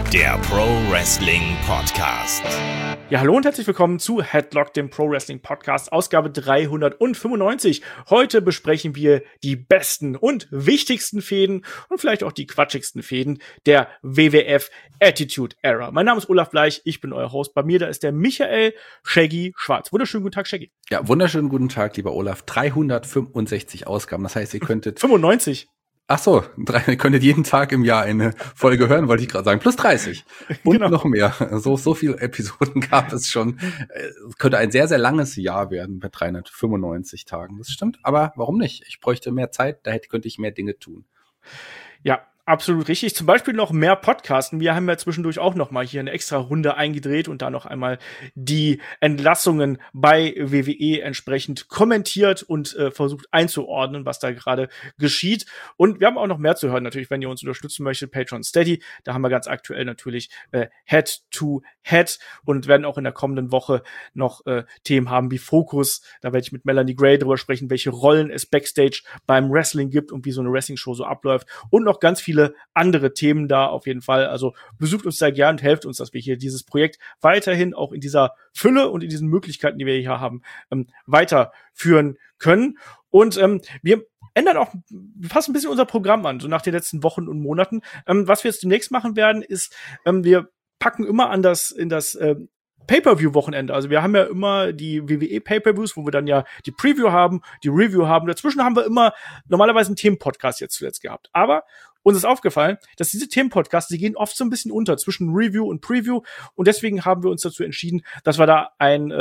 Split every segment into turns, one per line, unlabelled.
der Pro Wrestling Podcast.
Ja, hallo und herzlich willkommen zu Headlock, dem Pro Wrestling Podcast, Ausgabe 395. Heute besprechen wir die besten und wichtigsten Fäden und vielleicht auch die quatschigsten Fäden der WWF Attitude Era. Mein Name ist Olaf Bleich, ich bin euer Host. Bei mir, da ist der Michael Shaggy Schwarz. Wunderschönen guten Tag, Shaggy.
Ja, wunderschönen guten Tag, lieber Olaf. 365 Ausgaben, das heißt, ihr könntet...
95.
Ach so, ihr könntet jeden Tag im Jahr eine Folge hören, wollte ich gerade sagen. Plus 30. Und genau. Noch mehr. So viele Episoden gab es schon. Es könnte ein sehr, sehr langes Jahr werden bei 395 Tagen. Das stimmt. Aber warum nicht? Ich bräuchte mehr Zeit, könnte ich mehr Dinge tun.
Ja, absolut richtig. Zum Beispiel noch mehr Podcasten. Wir haben ja zwischendurch auch noch mal hier eine extra Runde eingedreht und da noch einmal die Entlassungen bei WWE entsprechend kommentiert und versucht einzuordnen, was da gerade geschieht. Und wir haben auch noch mehr zu hören, natürlich, wenn ihr uns unterstützen möchtet, Patreon Steady. Da haben wir ganz aktuell natürlich Head to Head und werden auch in der kommenden Woche noch Themen haben wie Fokus. Da werde ich mit Melanie Gray drüber sprechen, welche Rollen es Backstage beim Wrestling gibt und wie so eine Wrestling-Show so abläuft. Und noch ganz viele andere Themen da auf jeden Fall. Also besucht uns sehr gern und helft uns, dass wir hier dieses Projekt weiterhin auch in dieser Fülle und in diesen Möglichkeiten, die wir hier haben, weiterführen können. Und wir ändern auch fast ein bisschen unser Programm an, so nach den letzten Wochen und Monaten. Was wir jetzt demnächst machen werden, ist, wir packen immer in das Pay-Per-View-Wochenende. Also wir haben ja immer die WWE Pay-Per-Views, wo wir dann ja die Preview haben, die Review haben. Dazwischen haben wir immer normalerweise einen Themenpodcast jetzt zuletzt gehabt. Aber uns ist aufgefallen, dass diese Themenpodcasts, die gehen oft so ein bisschen unter zwischen Review und Preview. Und deswegen haben wir uns dazu entschieden, dass wir da ein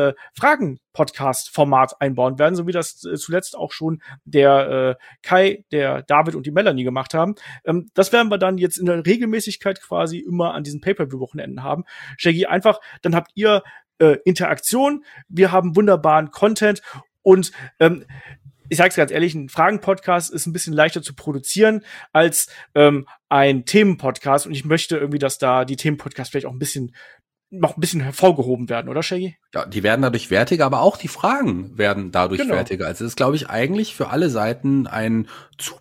Fragen-Podcast-Format einbauen werden, so wie das zuletzt auch schon der Kai, der David und die Melanie gemacht haben. Das werden wir dann jetzt in der Regelmäßigkeit quasi immer an diesen Pay-Per-View-Wochenenden haben. Shaggy, einfach, dann habt ihr Interaktion, wir haben wunderbaren Content und ich sag's ganz ehrlich, ein Fragen-Podcast ist ein bisschen leichter zu produzieren als ein Themen-Podcast. Und ich möchte irgendwie, dass da die Themen-Podcasts vielleicht auch noch ein bisschen hervorgehoben werden, oder Shaggy?
Ja, die werden dadurch wertiger, aber auch die Fragen werden dadurch wertiger. Also es ist, glaube ich, eigentlich für alle Seiten ein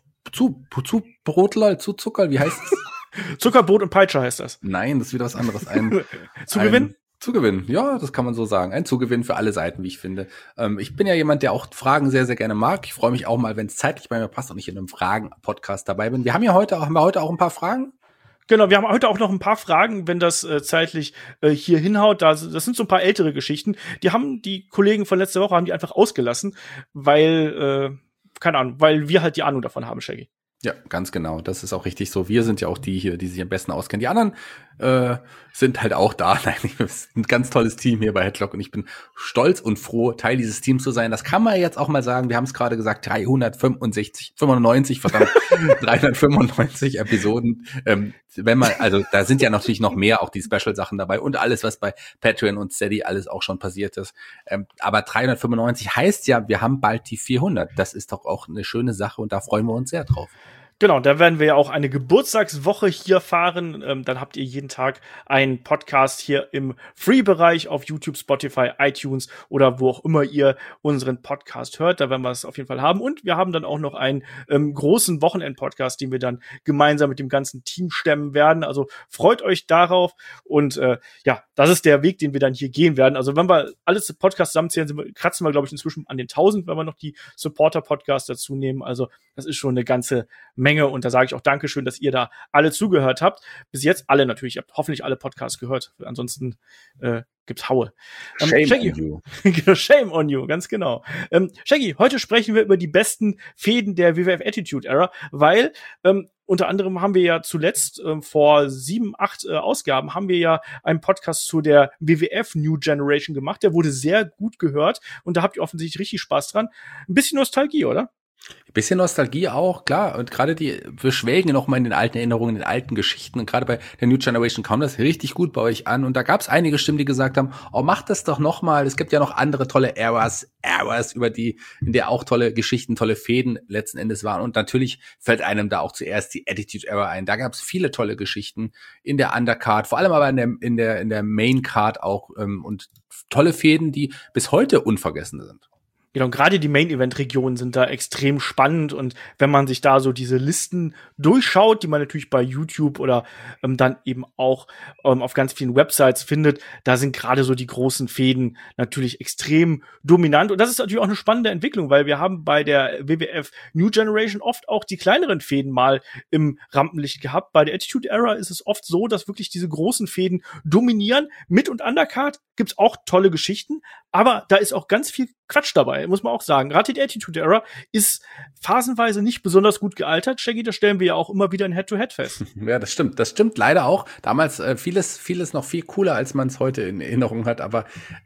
Zubrotler, Zuzucker, wie heißt es?
Zuckerbrot und Peitsche heißt das.
Nein, das ist wieder was anderes.
Zugewinn?
Zugewinn, ja, das kann man so sagen. Ein Zugewinn für alle Seiten, wie ich finde. Ich bin ja jemand, der auch Fragen sehr, sehr gerne mag. Ich freue mich auch mal, wenn es zeitlich bei mir passt und ich in einem Fragen-Podcast dabei bin. Haben wir heute auch ein paar Fragen?
Genau, wir haben heute auch noch ein paar Fragen, wenn das zeitlich hier hinhaut. Das sind so ein paar ältere Geschichten. Die Kollegen von letzter Woche haben die einfach ausgelassen, weil, keine Ahnung, weil wir halt die Ahnung davon haben, Shaggy.
Ja, ganz genau. Das ist auch richtig so. Wir sind ja auch die hier, die sich am besten auskennen. Die anderen sind halt auch da. Nein, wir sind ein ganz tolles Team hier bei Headlock und ich bin stolz und froh, Teil dieses Teams zu sein. Das kann man jetzt auch mal sagen. Wir haben es gerade gesagt, 395 Episoden. Also da sind ja natürlich noch mehr, auch die Special-Sachen dabei und alles, was bei Patreon und Steady alles auch schon passiert ist. Aber 395 heißt ja, wir haben bald die 400. Das ist doch auch eine schöne Sache und da freuen wir uns sehr drauf.
Genau, da werden wir ja auch eine Geburtstagswoche hier fahren. Dann habt ihr jeden Tag einen Podcast hier im Free-Bereich auf YouTube, Spotify, iTunes oder wo auch immer ihr unseren Podcast hört. Da werden wir es auf jeden Fall haben. Und wir haben dann auch noch einen großen Wochenend-Podcast, den wir dann gemeinsam mit dem ganzen Team stemmen werden. Also freut euch darauf. Und ja, das ist der Weg, den wir dann hier gehen werden. Also wenn wir alles Podcasts zusammenzählen, kratzen wir, glaube ich, inzwischen an den 1000, wenn wir noch die Supporter-Podcasts dazu nehmen. Also das ist schon eine ganze Menge und da sage ich auch Dankeschön, dass ihr da alle zugehört habt. Bis jetzt alle natürlich. Ihr habt hoffentlich alle Podcasts gehört. Ansonsten gibt's Haue.
Shame
Shaggy.
on you.
Shame on you, ganz genau. Shaggy, heute sprechen wir über die besten Fäden der WWF Attitude Era, weil unter anderem haben wir ja zuletzt vor 7, 8 Ausgaben haben wir ja einen Podcast zu der WWF New Generation gemacht. Der wurde sehr gut gehört und da habt ihr offensichtlich richtig Spaß dran. Ein bisschen Nostalgie, oder?
Ein bisschen Nostalgie auch, klar. Und gerade wir schwelgen noch mal in den alten Erinnerungen, in den alten Geschichten. Und gerade bei der New Generation kam das richtig gut bei euch an. Und da gab es einige Stimmen, die gesagt haben, oh, macht das doch noch mal. Es gibt ja noch andere tolle Eras, in der auch tolle Geschichten, tolle Fäden letzten Endes waren. Und natürlich fällt einem da auch zuerst die Attitude Era ein. Da gab es viele tolle Geschichten in der Undercard, vor allem aber in der Main Card auch und tolle Fäden, die bis heute unvergessen sind.
Genau, gerade die Main-Event-Regionen sind da extrem spannend und wenn man sich da so diese Listen durchschaut, die man natürlich bei YouTube oder dann eben auch auf ganz vielen Websites findet, da sind gerade so die großen Fäden natürlich extrem dominant und das ist natürlich auch eine spannende Entwicklung, weil wir haben bei der WWF New Generation oft auch die kleineren Fäden mal im Rampenlicht gehabt. Bei der Attitude Era ist es oft so, dass wirklich diese großen Fäden dominieren. Mit und Undercard gibt's auch tolle Geschichten, aber da ist auch ganz viel Quatsch dabei, muss man auch sagen. Gerade die Attitude Era ist phasenweise nicht besonders gut gealtert. Shaggy, das stellen wir ja auch immer wieder in Head-to-Head fest.
Ja, das stimmt. Das stimmt leider auch. Damals vieles noch viel cooler, als man es heute in Erinnerung hat. Aber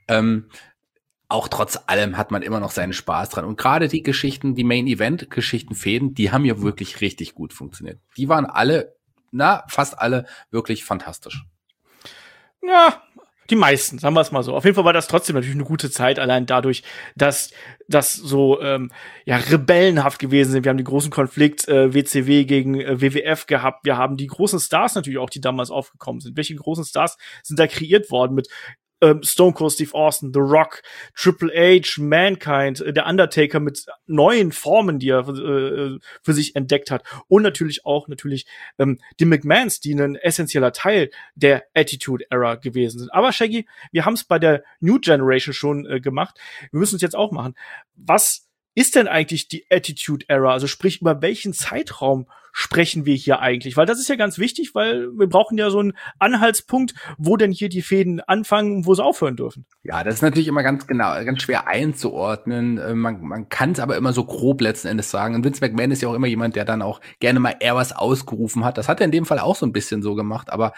auch trotz allem hat man immer noch seinen Spaß dran. Und gerade die Geschichten, die Main-Event-Geschichten, Fäden, die haben ja wirklich richtig gut funktioniert. Die waren alle, fast alle wirklich fantastisch.
Ja, die meisten, sagen wir es mal so. Auf jeden Fall war das trotzdem natürlich eine gute Zeit, allein dadurch, dass das so rebellenhaft gewesen sind. Wir haben den großen Konflikt WCW gegen WWF gehabt. Wir haben die großen Stars natürlich auch, die damals aufgekommen sind. Welche großen Stars sind da kreiert worden mit Stone Cold Steve Austin, The Rock, Triple H, Mankind, der Undertaker mit neuen Formen, die er für sich entdeckt hat. Und natürlich auch die McMahons, die ein essentieller Teil der Attitude Era gewesen sind. Aber Shaggy, wir haben es bei der New Generation schon gemacht. Wir müssen es jetzt auch machen. Was ist denn eigentlich die Attitude Era? Also sprich, über welchen Zeitraum sprechen wir hier eigentlich? Weil das ist ja ganz wichtig, weil wir brauchen ja so einen Anhaltspunkt, wo denn hier die Fäden anfangen und wo sie aufhören dürfen.
Ja, das ist natürlich immer ganz schwer einzuordnen. Man kann es aber immer so grob letzten Endes sagen. Und Vince McMahon ist ja auch immer jemand, der dann auch gerne mal eher was ausgerufen hat. Das hat er in dem Fall auch so ein bisschen so gemacht. Aber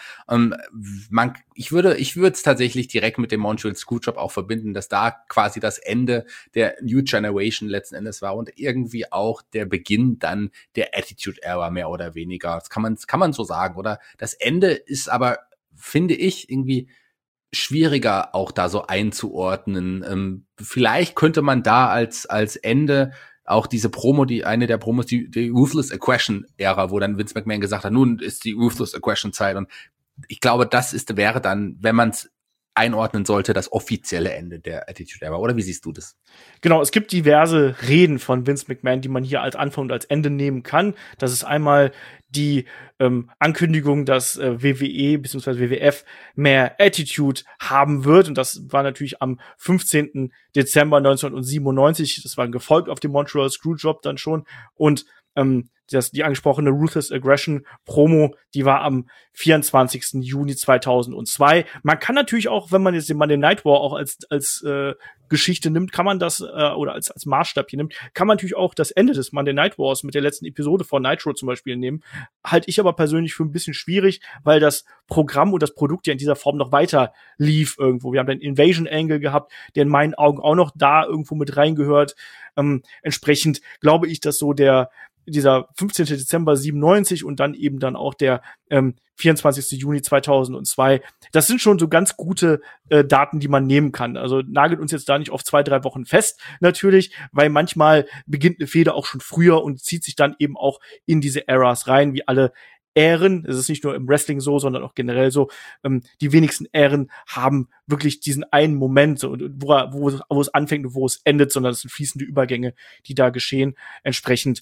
ich würde es tatsächlich direkt mit dem Montreal Screwjob auch verbinden, dass da quasi das Ende der New Generation letzten Endes war und irgendwie auch der Beginn dann der Attitude Era mehr oder weniger. Das kann man so sagen, oder? Das Ende ist aber, finde ich, irgendwie schwieriger auch da so einzuordnen. Vielleicht könnte man da als Ende auch diese Promo, eine der Promos, die Ruthless Aggression Ära, wo dann Vince McMahon gesagt hat, nun ist die Ruthless Aggression Zeit, und ich glaube, wäre dann, wenn man es einordnen sollte, das offizielle Ende der Attitude Era. Oder wie siehst du das?
Genau, es gibt diverse Reden von Vince McMahon, die man hier als Anfang und als Ende nehmen kann. Das ist einmal die Ankündigung, dass WWE bzw. WWF mehr Attitude haben wird. Und das war natürlich am 15. Dezember 1997. Das war gefolgt auf dem Montreal Screwjob dann schon. Und die angesprochene Ruthless Aggression Promo, die war am 24. Juni 2002. Man kann natürlich auch, wenn man jetzt den Monday Night War auch als Geschichte nimmt, kann man das, oder als Maßstab hier nimmt, kann man natürlich auch das Ende des Monday Night Wars mit der letzten Episode von Nitro zum Beispiel nehmen. Halte ich aber persönlich für ein bisschen schwierig, weil das Programm und das Produkt ja in dieser Form noch weiter lief irgendwo. Wir haben den Invasion Angle gehabt, der in meinen Augen auch noch da irgendwo mit reingehört. Entsprechend glaube ich, dass so dieser 15. Dezember 97 und dann eben dann auch der 24. Juni 2002, das sind schon so ganz gute Daten, die man nehmen kann. Also nagelt uns jetzt da nicht auf 2-3 Wochen fest, natürlich, weil manchmal beginnt eine Fehde auch schon früher und zieht sich dann eben auch in diese Eras rein, wie alle Ähren. Es ist nicht nur im Wrestling so, sondern auch generell so. Die wenigsten Ähren haben wirklich diesen einen Moment, so, wo es anfängt und wo es endet, sondern es sind fließende Übergänge, die da geschehen. Entsprechend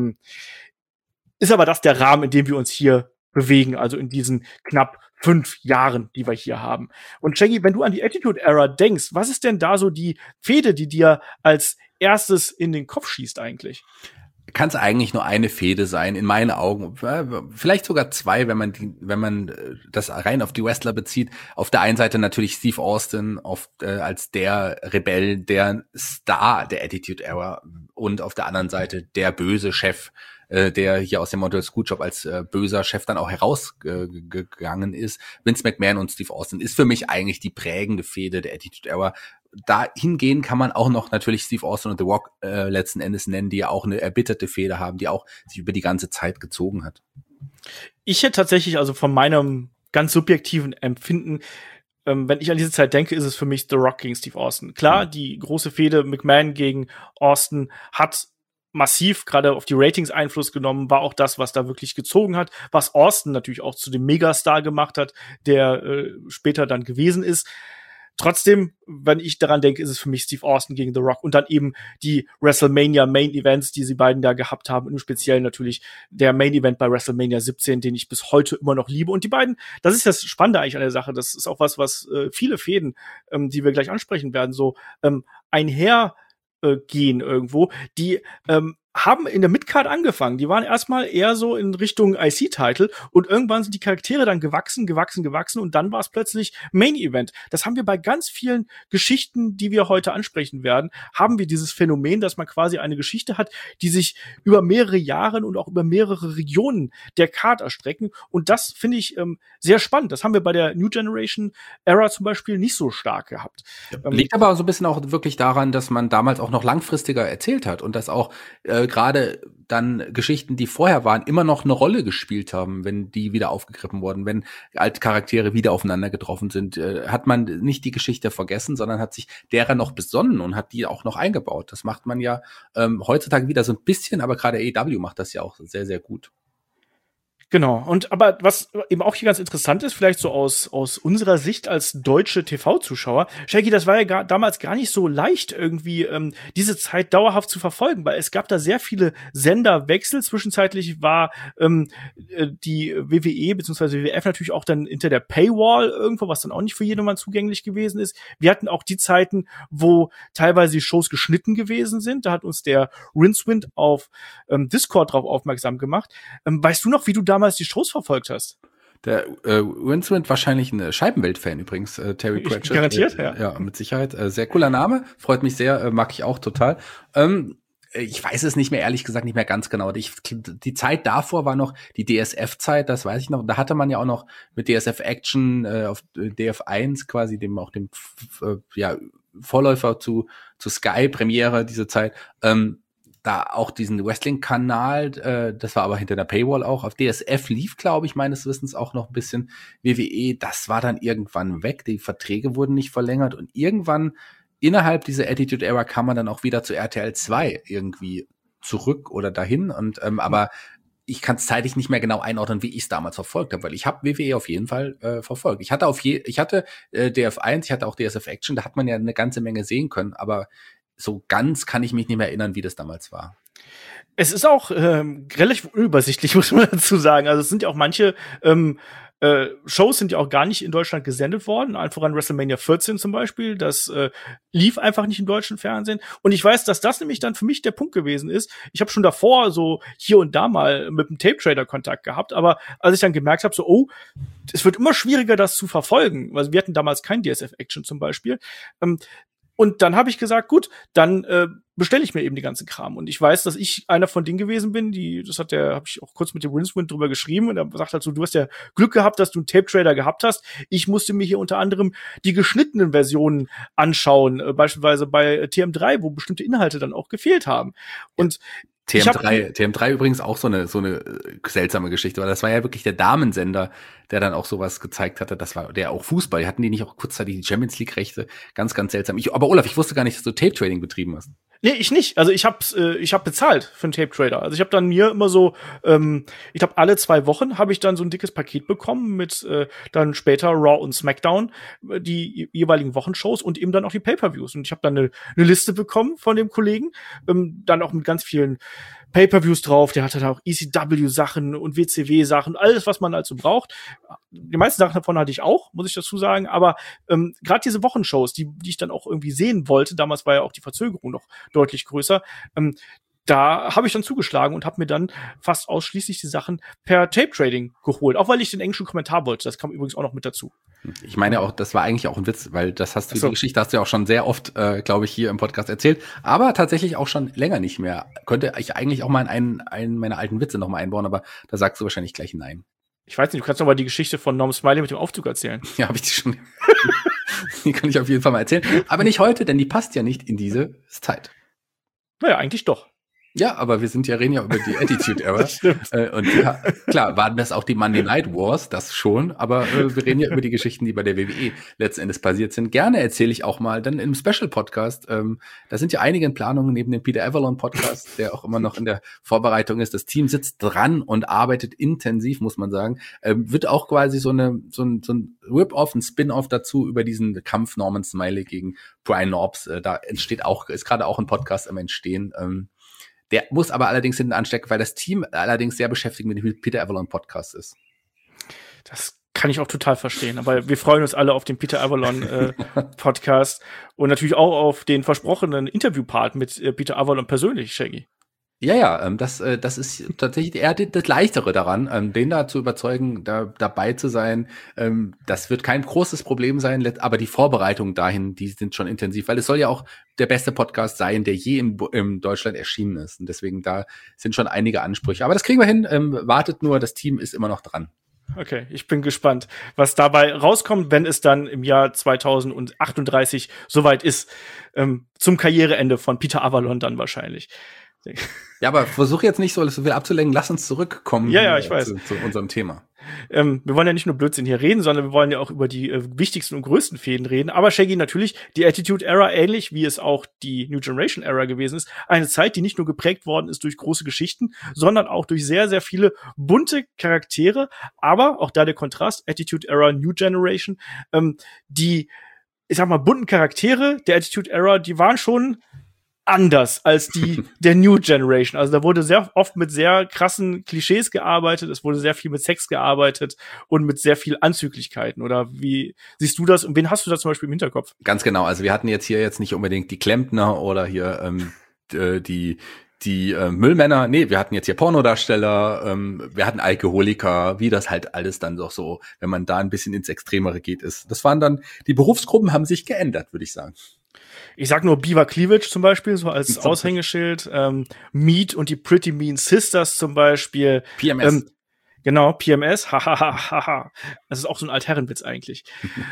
ist aber das der Rahmen, in dem wir uns hier bewegen, also in diesen knapp 5 Jahren, die wir hier haben. Und Shaggy, wenn du an die Attitude Era denkst, was ist denn da so die Fehde, die dir als erstes in den Kopf schießt eigentlich?
Kann es eigentlich nur eine Fehde sein, in meinen Augen. Vielleicht sogar zwei, wenn man das rein auf die Wrestler bezieht. Auf der einen Seite natürlich Steve Austin als der Rebell, der Star der Attitude Era, und auf der anderen Seite der böse Chef, der hier aus dem Montreal Screwjob als böser Chef dann auch herausgegangen ist. Vince McMahon und Steve Austin ist für mich eigentlich die prägende Fehde der Attitude Era. Dahingehend kann man auch noch natürlich Steve Austin und The Rock letzten Endes nennen, die ja auch eine erbitterte Fehde haben, die auch sich über die ganze Zeit gezogen hat.
Ich hätte tatsächlich, also von meinem ganz subjektiven Empfinden, wenn ich an diese Zeit denke, ist es für mich The Rock gegen Steve Austin. Klar, die große Fehde McMahon gegen Austin hat massiv gerade auf die Ratings Einfluss genommen, war auch das, was da wirklich gezogen hat, was Austin natürlich auch zu dem Megastar gemacht hat, der später dann gewesen ist. Trotzdem, wenn ich daran denke, ist es für mich Steve Austin gegen The Rock und dann eben die WrestleMania Main Events, die sie beiden da gehabt haben, im Speziellen natürlich der Main Event bei WrestleMania 17, den ich bis heute immer noch liebe. Und die beiden, das ist das Spannende eigentlich an der Sache, das ist auch was viele Fäden, die wir gleich ansprechen werden, so einhergehen irgendwo, die haben in der Midcard angefangen. Die waren erstmal eher so in Richtung IC-Title und irgendwann sind die Charaktere dann gewachsen und dann war es plötzlich Main Event. Das haben wir bei ganz vielen Geschichten, die wir heute ansprechen werden, haben wir dieses Phänomen, dass man quasi eine Geschichte hat, die sich über mehrere Jahre und auch über mehrere Regionen der Card erstrecken und das finde ich sehr spannend. Das haben wir bei der New Generation Era zum Beispiel nicht so stark gehabt.
Liegt aber so ein bisschen auch wirklich daran, dass man damals auch noch langfristiger erzählt hat und dass auch gerade dann Geschichten, die vorher waren, immer noch eine Rolle gespielt haben, wenn die wieder aufgegriffen wurden, wenn alte Charaktere wieder aufeinander getroffen sind, hat man nicht die Geschichte vergessen, sondern hat sich derer noch besonnen und hat die auch noch eingebaut. Das macht man ja heutzutage wieder so ein bisschen, aber gerade AEW macht das ja auch sehr, sehr gut.
Genau. Und aber was eben auch hier ganz interessant ist, vielleicht so aus unserer Sicht als deutsche TV-Zuschauer, Shaggy, das war ja damals gar nicht so leicht, irgendwie diese Zeit dauerhaft zu verfolgen, weil es gab da sehr viele Senderwechsel. Zwischenzeitlich war die WWE bzw. WWF natürlich auch dann hinter der Paywall irgendwo, was dann auch nicht für jedermann zugänglich gewesen ist. Wir hatten auch die Zeiten, wo teilweise die Shows geschnitten gewesen sind. Da hat uns der Rincewind auf Discord drauf aufmerksam gemacht. Weißt du noch, wie du damals die Shows verfolgt hast?
Der Rincewind wahrscheinlich ein Scheibenwelt-Fan übrigens, Terry Pratchett.
Garantiert, ja.
Ja, mit Sicherheit. Sehr cooler Name, freut mich sehr, mag ich auch total. Ich weiß es nicht mehr, ehrlich gesagt, nicht mehr ganz genau. Die Zeit davor war noch die DSF-Zeit, das weiß ich noch. Da hatte man ja auch noch mit DSF Action auf DF1 quasi, dem Vorläufer zu Sky Premiere, diese Zeit, da auch diesen Wrestling-Kanal, das war aber hinter der Paywall auch, auf DSF lief, glaube ich, meines Wissens auch noch ein bisschen WWE, das war dann irgendwann weg, die Verträge wurden nicht verlängert und irgendwann innerhalb dieser Attitude-Era kam man dann auch wieder zu RTL 2 irgendwie zurück oder dahin und aber ich kann es zeitlich nicht mehr genau einordnen, wie ich es damals verfolgt habe, weil ich habe WWE auf jeden Fall verfolgt. Ich hatte DF1, ich hatte auch DSF Action, da hat man ja eine ganze Menge sehen können, aber so ganz kann ich mich nicht mehr erinnern, wie das damals war.
Es ist auch relativ unübersichtlich, muss man dazu sagen. Also es sind ja auch manche Shows sind ja auch gar nicht in Deutschland gesendet worden. Einfach an WrestleMania 14 zum Beispiel. Das lief einfach nicht im deutschen Fernsehen. Und ich weiß, dass das nämlich dann für mich der Punkt gewesen ist. Ich habe schon davor so hier und da mal mit einem Tape-Trader Kontakt gehabt. Aber als ich dann gemerkt habe, so, es wird immer schwieriger, das zu verfolgen. Also wir hatten damals kein DSF-Action zum Beispiel. Und dann habe ich gesagt, gut, dann bestelle ich mir eben die ganzen Kram. Und ich weiß, dass ich einer von denen gewesen bin, habe ich auch kurz mit dem Rincewind drüber geschrieben und er sagt halt so, du hast ja Glück gehabt, dass du einen Tape-Trader gehabt hast. Ich musste mir hier unter anderem die geschnittenen Versionen anschauen, beispielsweise bei TM3, wo bestimmte Inhalte dann auch gefehlt haben. Und
TM3 übrigens auch so eine seltsame Geschichte, weil das war ja wirklich der Damensender, der dann auch sowas gezeigt hatte. Das war der auch Fußball. Hatten die nicht auch kurzzeitig die Champions League Rechte? Ganz, ganz seltsam. Aber Olaf, ich wusste gar nicht, dass du Tape Trading betrieben hast.
Nee, ich nicht. Also ich hab bezahlt für einen Tape Trader. Also ich habe dann mir immer so, ich glaube alle 2 Wochen habe ich dann so ein dickes Paket bekommen mit dann später Raw und SmackDown, die jeweiligen Wochenshows und eben dann auch die Pay-per-Views. Und ich habe dann eine Liste bekommen von dem Kollegen, dann auch mit ganz vielen Pay-per-Views drauf, der hatte da auch ECW-Sachen und WCW-Sachen, alles, was man also braucht. Die meisten Sachen davon hatte ich auch, muss ich dazu sagen, aber gerade diese Wochenshows, die ich dann auch irgendwie sehen wollte, damals war ja auch die Verzögerung noch deutlich größer, da habe ich dann zugeschlagen und habe mir dann fast ausschließlich die Sachen per Tape-Trading geholt, auch weil ich den englischen Kommentar wollte. Das kam übrigens auch noch mit dazu.
Ich meine auch, das war eigentlich auch ein Witz, weil die Geschichte hast du ja auch schon sehr oft, glaube ich, hier im Podcast erzählt, aber tatsächlich auch schon länger nicht mehr. Könnte ich eigentlich auch mal in einen meiner alten Witze noch mal einbauen, aber da sagst du wahrscheinlich gleich nein.
Ich weiß nicht, du kannst noch mal die Geschichte von Norm Smiley mit dem Aufzug erzählen.
Ja, habe ich die schon. Die kann ich auf jeden Fall mal erzählen. Aber nicht heute, denn die passt ja nicht in diese Zeit.
Naja, eigentlich doch.
Ja, aber wir reden ja über die Attitude Era.
Das stimmt.
Und ja, klar, waren das auch die Monday Night Wars, das schon, aber wir reden ja über die Geschichten, die bei der WWE letzten Endes passiert sind. Gerne erzähle ich auch mal dann im Special-Podcast, da sind ja einige in Planung neben dem Peter Avalon-Podcast, der auch immer noch in der Vorbereitung ist. Das Team sitzt dran und arbeitet intensiv, muss man sagen. Wird auch quasi so ein Rip-Off, ein Spin-Off dazu über diesen Kampf Norman Smiley gegen Brian Knobbs. Da ist gerade auch ein Podcast am Entstehen. Der muss aber allerdings hinten anstecken, weil das Team allerdings sehr beschäftigt mit dem Peter Avalon Podcast ist.
Das kann ich auch total verstehen. Aber wir freuen uns alle auf den Peter Avalon Podcast und natürlich auch auf den versprochenen Interviewpart mit Peter Avalon persönlich, Shaggy.
Ja, das ist tatsächlich eher das Leichtere daran, den da zu überzeugen, dabei zu sein. Das wird kein großes Problem sein, aber die Vorbereitungen dahin, die sind schon intensiv, weil es soll ja auch der beste Podcast sein, der je in Deutschland erschienen ist. Und deswegen da sind schon einige Ansprüche. Aber das kriegen wir hin. Wartet nur, das Team ist immer noch dran.
Okay, ich bin gespannt, was dabei rauskommt, wenn es dann im Jahr 2038 soweit ist. Zum Karriereende von Peter Avalon dann wahrscheinlich.
Ja, aber versuch jetzt nicht so viel abzulenken. Lass uns zurückkommen
ich weiß.
Zu unserem Thema.
Wir wollen ja nicht nur Blödsinn hier reden, sondern wir wollen ja auch über die wichtigsten und größten Fäden reden. Aber Shaggy, natürlich, die Attitude Era, ähnlich wie es auch die New Generation Era gewesen ist, eine Zeit, die nicht nur geprägt worden ist durch große Geschichten, sondern auch durch sehr, sehr viele bunte Charaktere. Aber auch da der Kontrast, Attitude Era, New Generation, die, ich sag mal, bunten Charaktere der Attitude Era, die waren schon anders als die der New Generation. Also da wurde sehr oft mit sehr krassen Klischees gearbeitet, es wurde sehr viel mit Sex gearbeitet und mit sehr viel Anzüglichkeiten. Oder wie siehst du das und wen hast du da zum Beispiel im Hinterkopf?
Ganz genau, also wir hatten jetzt nicht unbedingt die Klempner oder hier die Müllmänner, nee, wir hatten jetzt hier Pornodarsteller, wir hatten Alkoholiker, wie das halt alles dann doch so, wenn man da ein bisschen ins Extremere geht, ist. Das waren dann, die Berufsgruppen haben sich geändert, würde ich sagen.
Ich sag nur Beaver Cleavage zum Beispiel, so als Aushängeschild. Meat und die Pretty Mean Sisters zum Beispiel.
PMS.
Genau, PMS, hahaha. Das ist auch so ein Altherrenwitz eigentlich.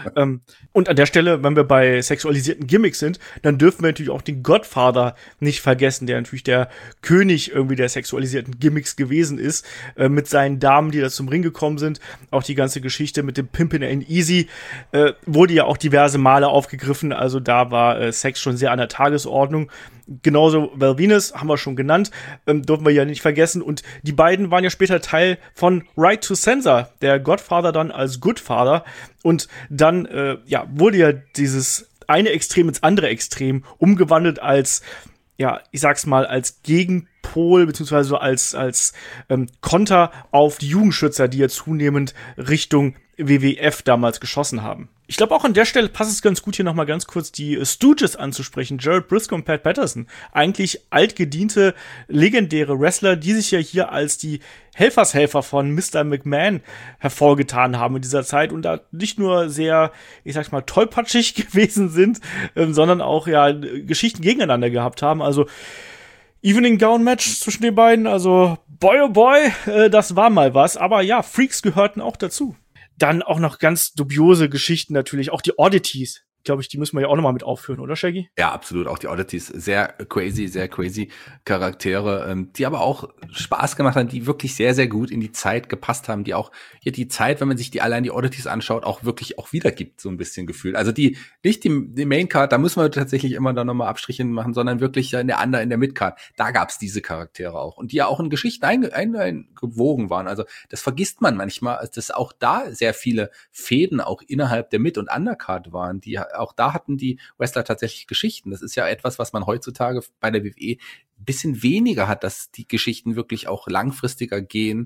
Und an der Stelle, wenn wir bei sexualisierten Gimmicks sind, dann dürfen wir natürlich auch den Godfather nicht vergessen, der natürlich der König irgendwie der sexualisierten Gimmicks gewesen ist, mit seinen Damen, die da zum Ring gekommen sind. Auch die ganze Geschichte mit dem Pimpin' Ain't Easy wurde ja auch diverse Male aufgegriffen, also da war Sex schon sehr an der Tagesordnung. Genauso Val Venis haben wir schon genannt, dürfen wir ja nicht vergessen. Und die beiden waren ja später Teil von Right to Censor, der Godfather dann als Goodfather. Und dann wurde ja dieses eine Extrem ins andere Extrem umgewandelt als, ja, ich sag's mal, als Gegenpol, beziehungsweise als Konter auf die Jugendschützer, die ja zunehmend Richtung WWF damals geschossen haben. Ich glaube, auch an der Stelle passt es ganz gut, hier nochmal ganz kurz die Stooges anzusprechen. Gerald Briscoe und Pat Patterson. Eigentlich altgediente, legendäre Wrestler, die sich ja hier als die Helfershelfer von Mr. McMahon hervorgetan haben in dieser Zeit und da nicht nur sehr, ich sag's mal, tollpatschig gewesen sind, sondern auch ja Geschichten gegeneinander gehabt haben. Also Evening Gown Match zwischen den beiden, also boy oh boy, das war mal was. Aber ja, Freaks gehörten auch dazu. Dann auch noch ganz dubiose Geschichten natürlich, auch die Oddities. Glaube ich, die müssen wir ja auch nochmal mit aufführen, oder Shaggy?
Ja, absolut. Auch die Oddities, sehr crazy Charaktere, die aber auch Spaß gemacht haben, die wirklich sehr, sehr gut in die Zeit gepasst haben, die auch hier die Zeit, wenn man sich die Oddities anschaut, auch wirklich auch wiedergibt, so ein bisschen gefühlt. Also nicht die Maincard, da müssen wir tatsächlich immer dann nochmal Abstriche machen, sondern wirklich in der Midcard, da gab's diese Charaktere auch. Und die ja auch in Geschichten eingewogen waren. Also das vergisst man manchmal, dass auch da sehr viele Fäden auch innerhalb der Mid- und Undercard waren, die auch da hatten die Wrestler tatsächlich Geschichten. Das ist ja etwas, was man heutzutage bei der WWE ein bisschen weniger hat, dass die Geschichten wirklich auch langfristiger gehen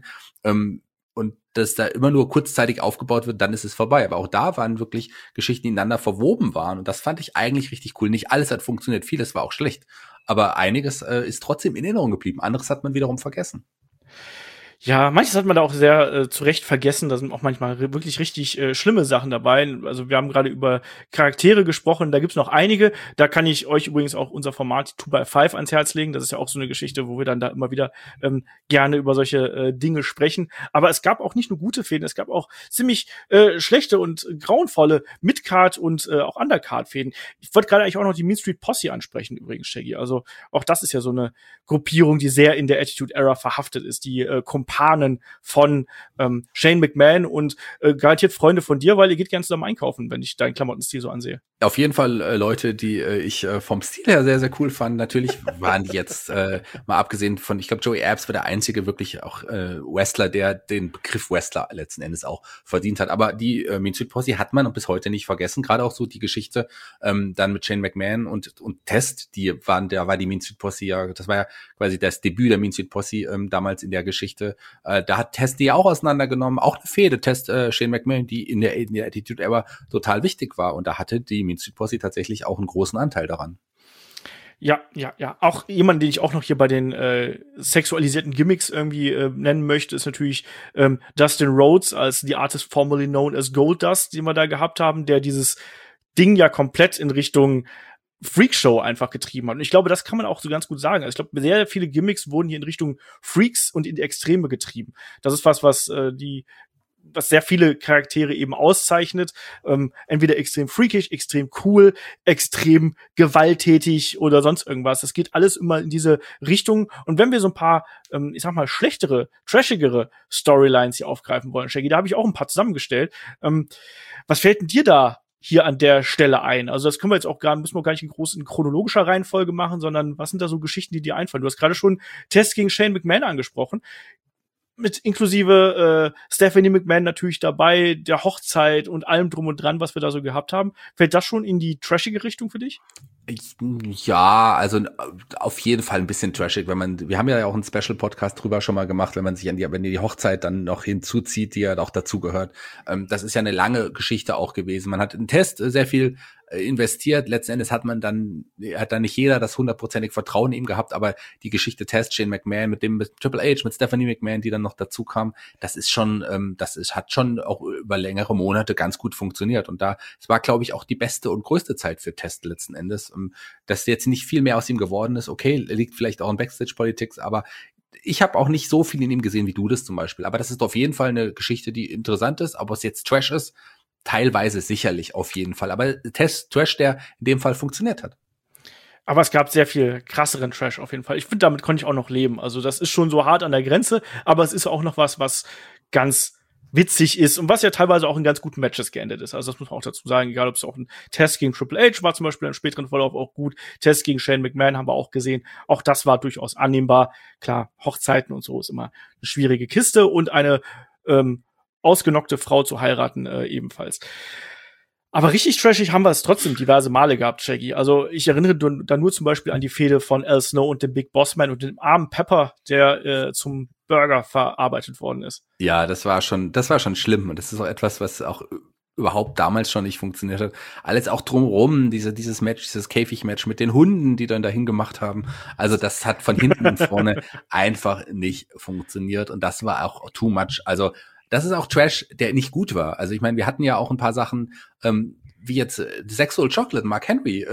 und dass da immer nur kurzzeitig aufgebaut wird, dann ist es vorbei. Aber auch da waren wirklich Geschichten, die ineinander verwoben waren und das fand ich eigentlich richtig cool. Nicht alles hat funktioniert, vieles war auch schlecht. Aber einiges ist trotzdem in Erinnerung geblieben. Anderes hat man wiederum vergessen.
Ja, manches hat man da auch sehr zu Recht vergessen. Da sind auch manchmal wirklich richtig schlimme Sachen dabei. Also wir haben gerade über Charaktere gesprochen. Da gibt's noch einige. Da kann ich euch übrigens auch unser Format 2x5 ans Herz legen. Das ist ja auch so eine Geschichte, wo wir dann da immer wieder gerne über solche Dinge sprechen. Aber es gab auch nicht nur gute Fäden. Es gab auch ziemlich schlechte und grauenvolle Mid-Card und auch Undercard-Fäden. Ich wollte gerade eigentlich auch noch die Mean Street Posse ansprechen übrigens, Shaggy. Also auch das ist ja so eine Gruppierung, die sehr in der Attitude Era verhaftet ist. Die Kumpanen von Shane McMahon und garantiert Freunde von dir, weil ihr geht gerne zusammen einkaufen, wenn ich deinen Klamottenstil so ansehe.
Auf jeden Fall Leute, die ich vom Stil her sehr, sehr cool fand. Natürlich waren die jetzt, mal abgesehen von, ich glaube, Joey Abs war der einzige wirklich auch Wrestler, der den Begriff Wrestler letzten Endes auch verdient hat. Aber die Mean Street Posse hat man bis heute nicht vergessen. Gerade auch so die Geschichte dann mit Shane McMahon und Test, da war die Mean Street Posse ja, das war ja quasi das Debüt der Mean Street Posse damals in der Geschichte. Da hat Test die auch auseinandergenommen. Auch eine Fehde, Test Shane McMahon, die in der Attitude Era total wichtig war. Und da hatte die Mean Street Posse tatsächlich auch einen großen Anteil daran.
Ja. Auch jemand, den ich auch noch hier bei den sexualisierten Gimmicks irgendwie nennen möchte, ist natürlich Dustin Rhodes als the artist formerly known as Goldust, den wir da gehabt haben, der dieses Ding ja komplett in Richtung Freakshow einfach getrieben hat. Und ich glaube, das kann man auch so ganz gut sagen. Also ich glaube, sehr viele Gimmicks wurden hier in Richtung Freaks und in die Extreme getrieben. Das ist was sehr viele Charaktere eben auszeichnet. Entweder extrem freakish, extrem cool, extrem gewalttätig oder sonst irgendwas. Das geht alles immer in diese Richtung. Und wenn wir so ein paar, ich sag mal, schlechtere, trashigere Storylines hier aufgreifen wollen, Shaggy, da habe ich auch ein paar zusammengestellt. Was fällt denn dir da hier an der Stelle ein? Also das können wir jetzt auch müssen wir gar nicht in chronologischer Reihenfolge machen, sondern was sind da so Geschichten, die dir einfallen? Du hast gerade schon Test gegen Shane McMahon angesprochen. Mit inklusive Stephanie McMahon natürlich dabei, der Hochzeit und allem drum und dran, was wir da so gehabt haben. Fällt das schon in die trashige Richtung für dich?
Ja, also auf jeden Fall ein bisschen trashig, wir haben ja auch einen Special-Podcast drüber schon mal gemacht, wenn die Hochzeit dann noch hinzuzieht, die ja auch dazu gehört. Das ist ja eine lange Geschichte auch gewesen. Man hat im Test sehr viel investiert. Letzten Endes hat dann nicht jeder das 100%ig Vertrauen in ihm gehabt, aber die Geschichte Test, Shane McMahon mit Triple H, mit Stephanie McMahon, die dann noch dazu kam, hat schon auch über längere Monate ganz gut funktioniert. Und es war, glaube ich, auch die beste und größte Zeit für Test letzten Endes. Dass jetzt nicht viel mehr aus ihm geworden ist, okay, liegt vielleicht auch in Backstage-Politics, aber ich habe auch nicht so viel in ihm gesehen wie du das zum Beispiel. Aber das ist auf jeden Fall eine Geschichte, die interessant ist. Ob es jetzt Trash ist, teilweise sicherlich auf jeden Fall. Aber Trash, der in dem Fall funktioniert hat.
Aber es gab sehr viel krasseren Trash auf jeden Fall. Ich finde, damit konnte ich auch noch leben. Also das ist schon so hart an der Grenze, aber es ist auch noch was ganz witzig ist und was ja teilweise auch in ganz guten Matches geendet ist. Also das muss man auch dazu sagen, egal ob es auch ein Test gegen Triple H war zum Beispiel im späteren Verlauf auch gut. Test gegen Shane McMahon haben wir auch gesehen. Auch das war durchaus annehmbar. Klar, Hochzeiten und so ist immer eine schwierige Kiste und eine ausgenockte Frau zu heiraten ebenfalls. Aber richtig trashig haben wir es trotzdem diverse Male gehabt, Shaggy. Also ich erinnere da nur zum Beispiel an die Fehde von Al Snow und dem Big Boss Man und dem armen Pepper, der zum Burger verarbeitet worden ist.
Ja, das war schon schlimm. Und das ist auch etwas, was auch überhaupt damals schon nicht funktioniert hat. Alles auch drumherum, dieses Match, dieses Käfig-Match mit den Hunden, die dann dahin gemacht haben. Also das hat von hinten und vorne einfach nicht funktioniert. Und das war auch too much. Also das ist auch Trash, der nicht gut war. Also ich meine, wir hatten ja auch ein paar Sachen, wie jetzt Sexual Chocolate, Mark Henry,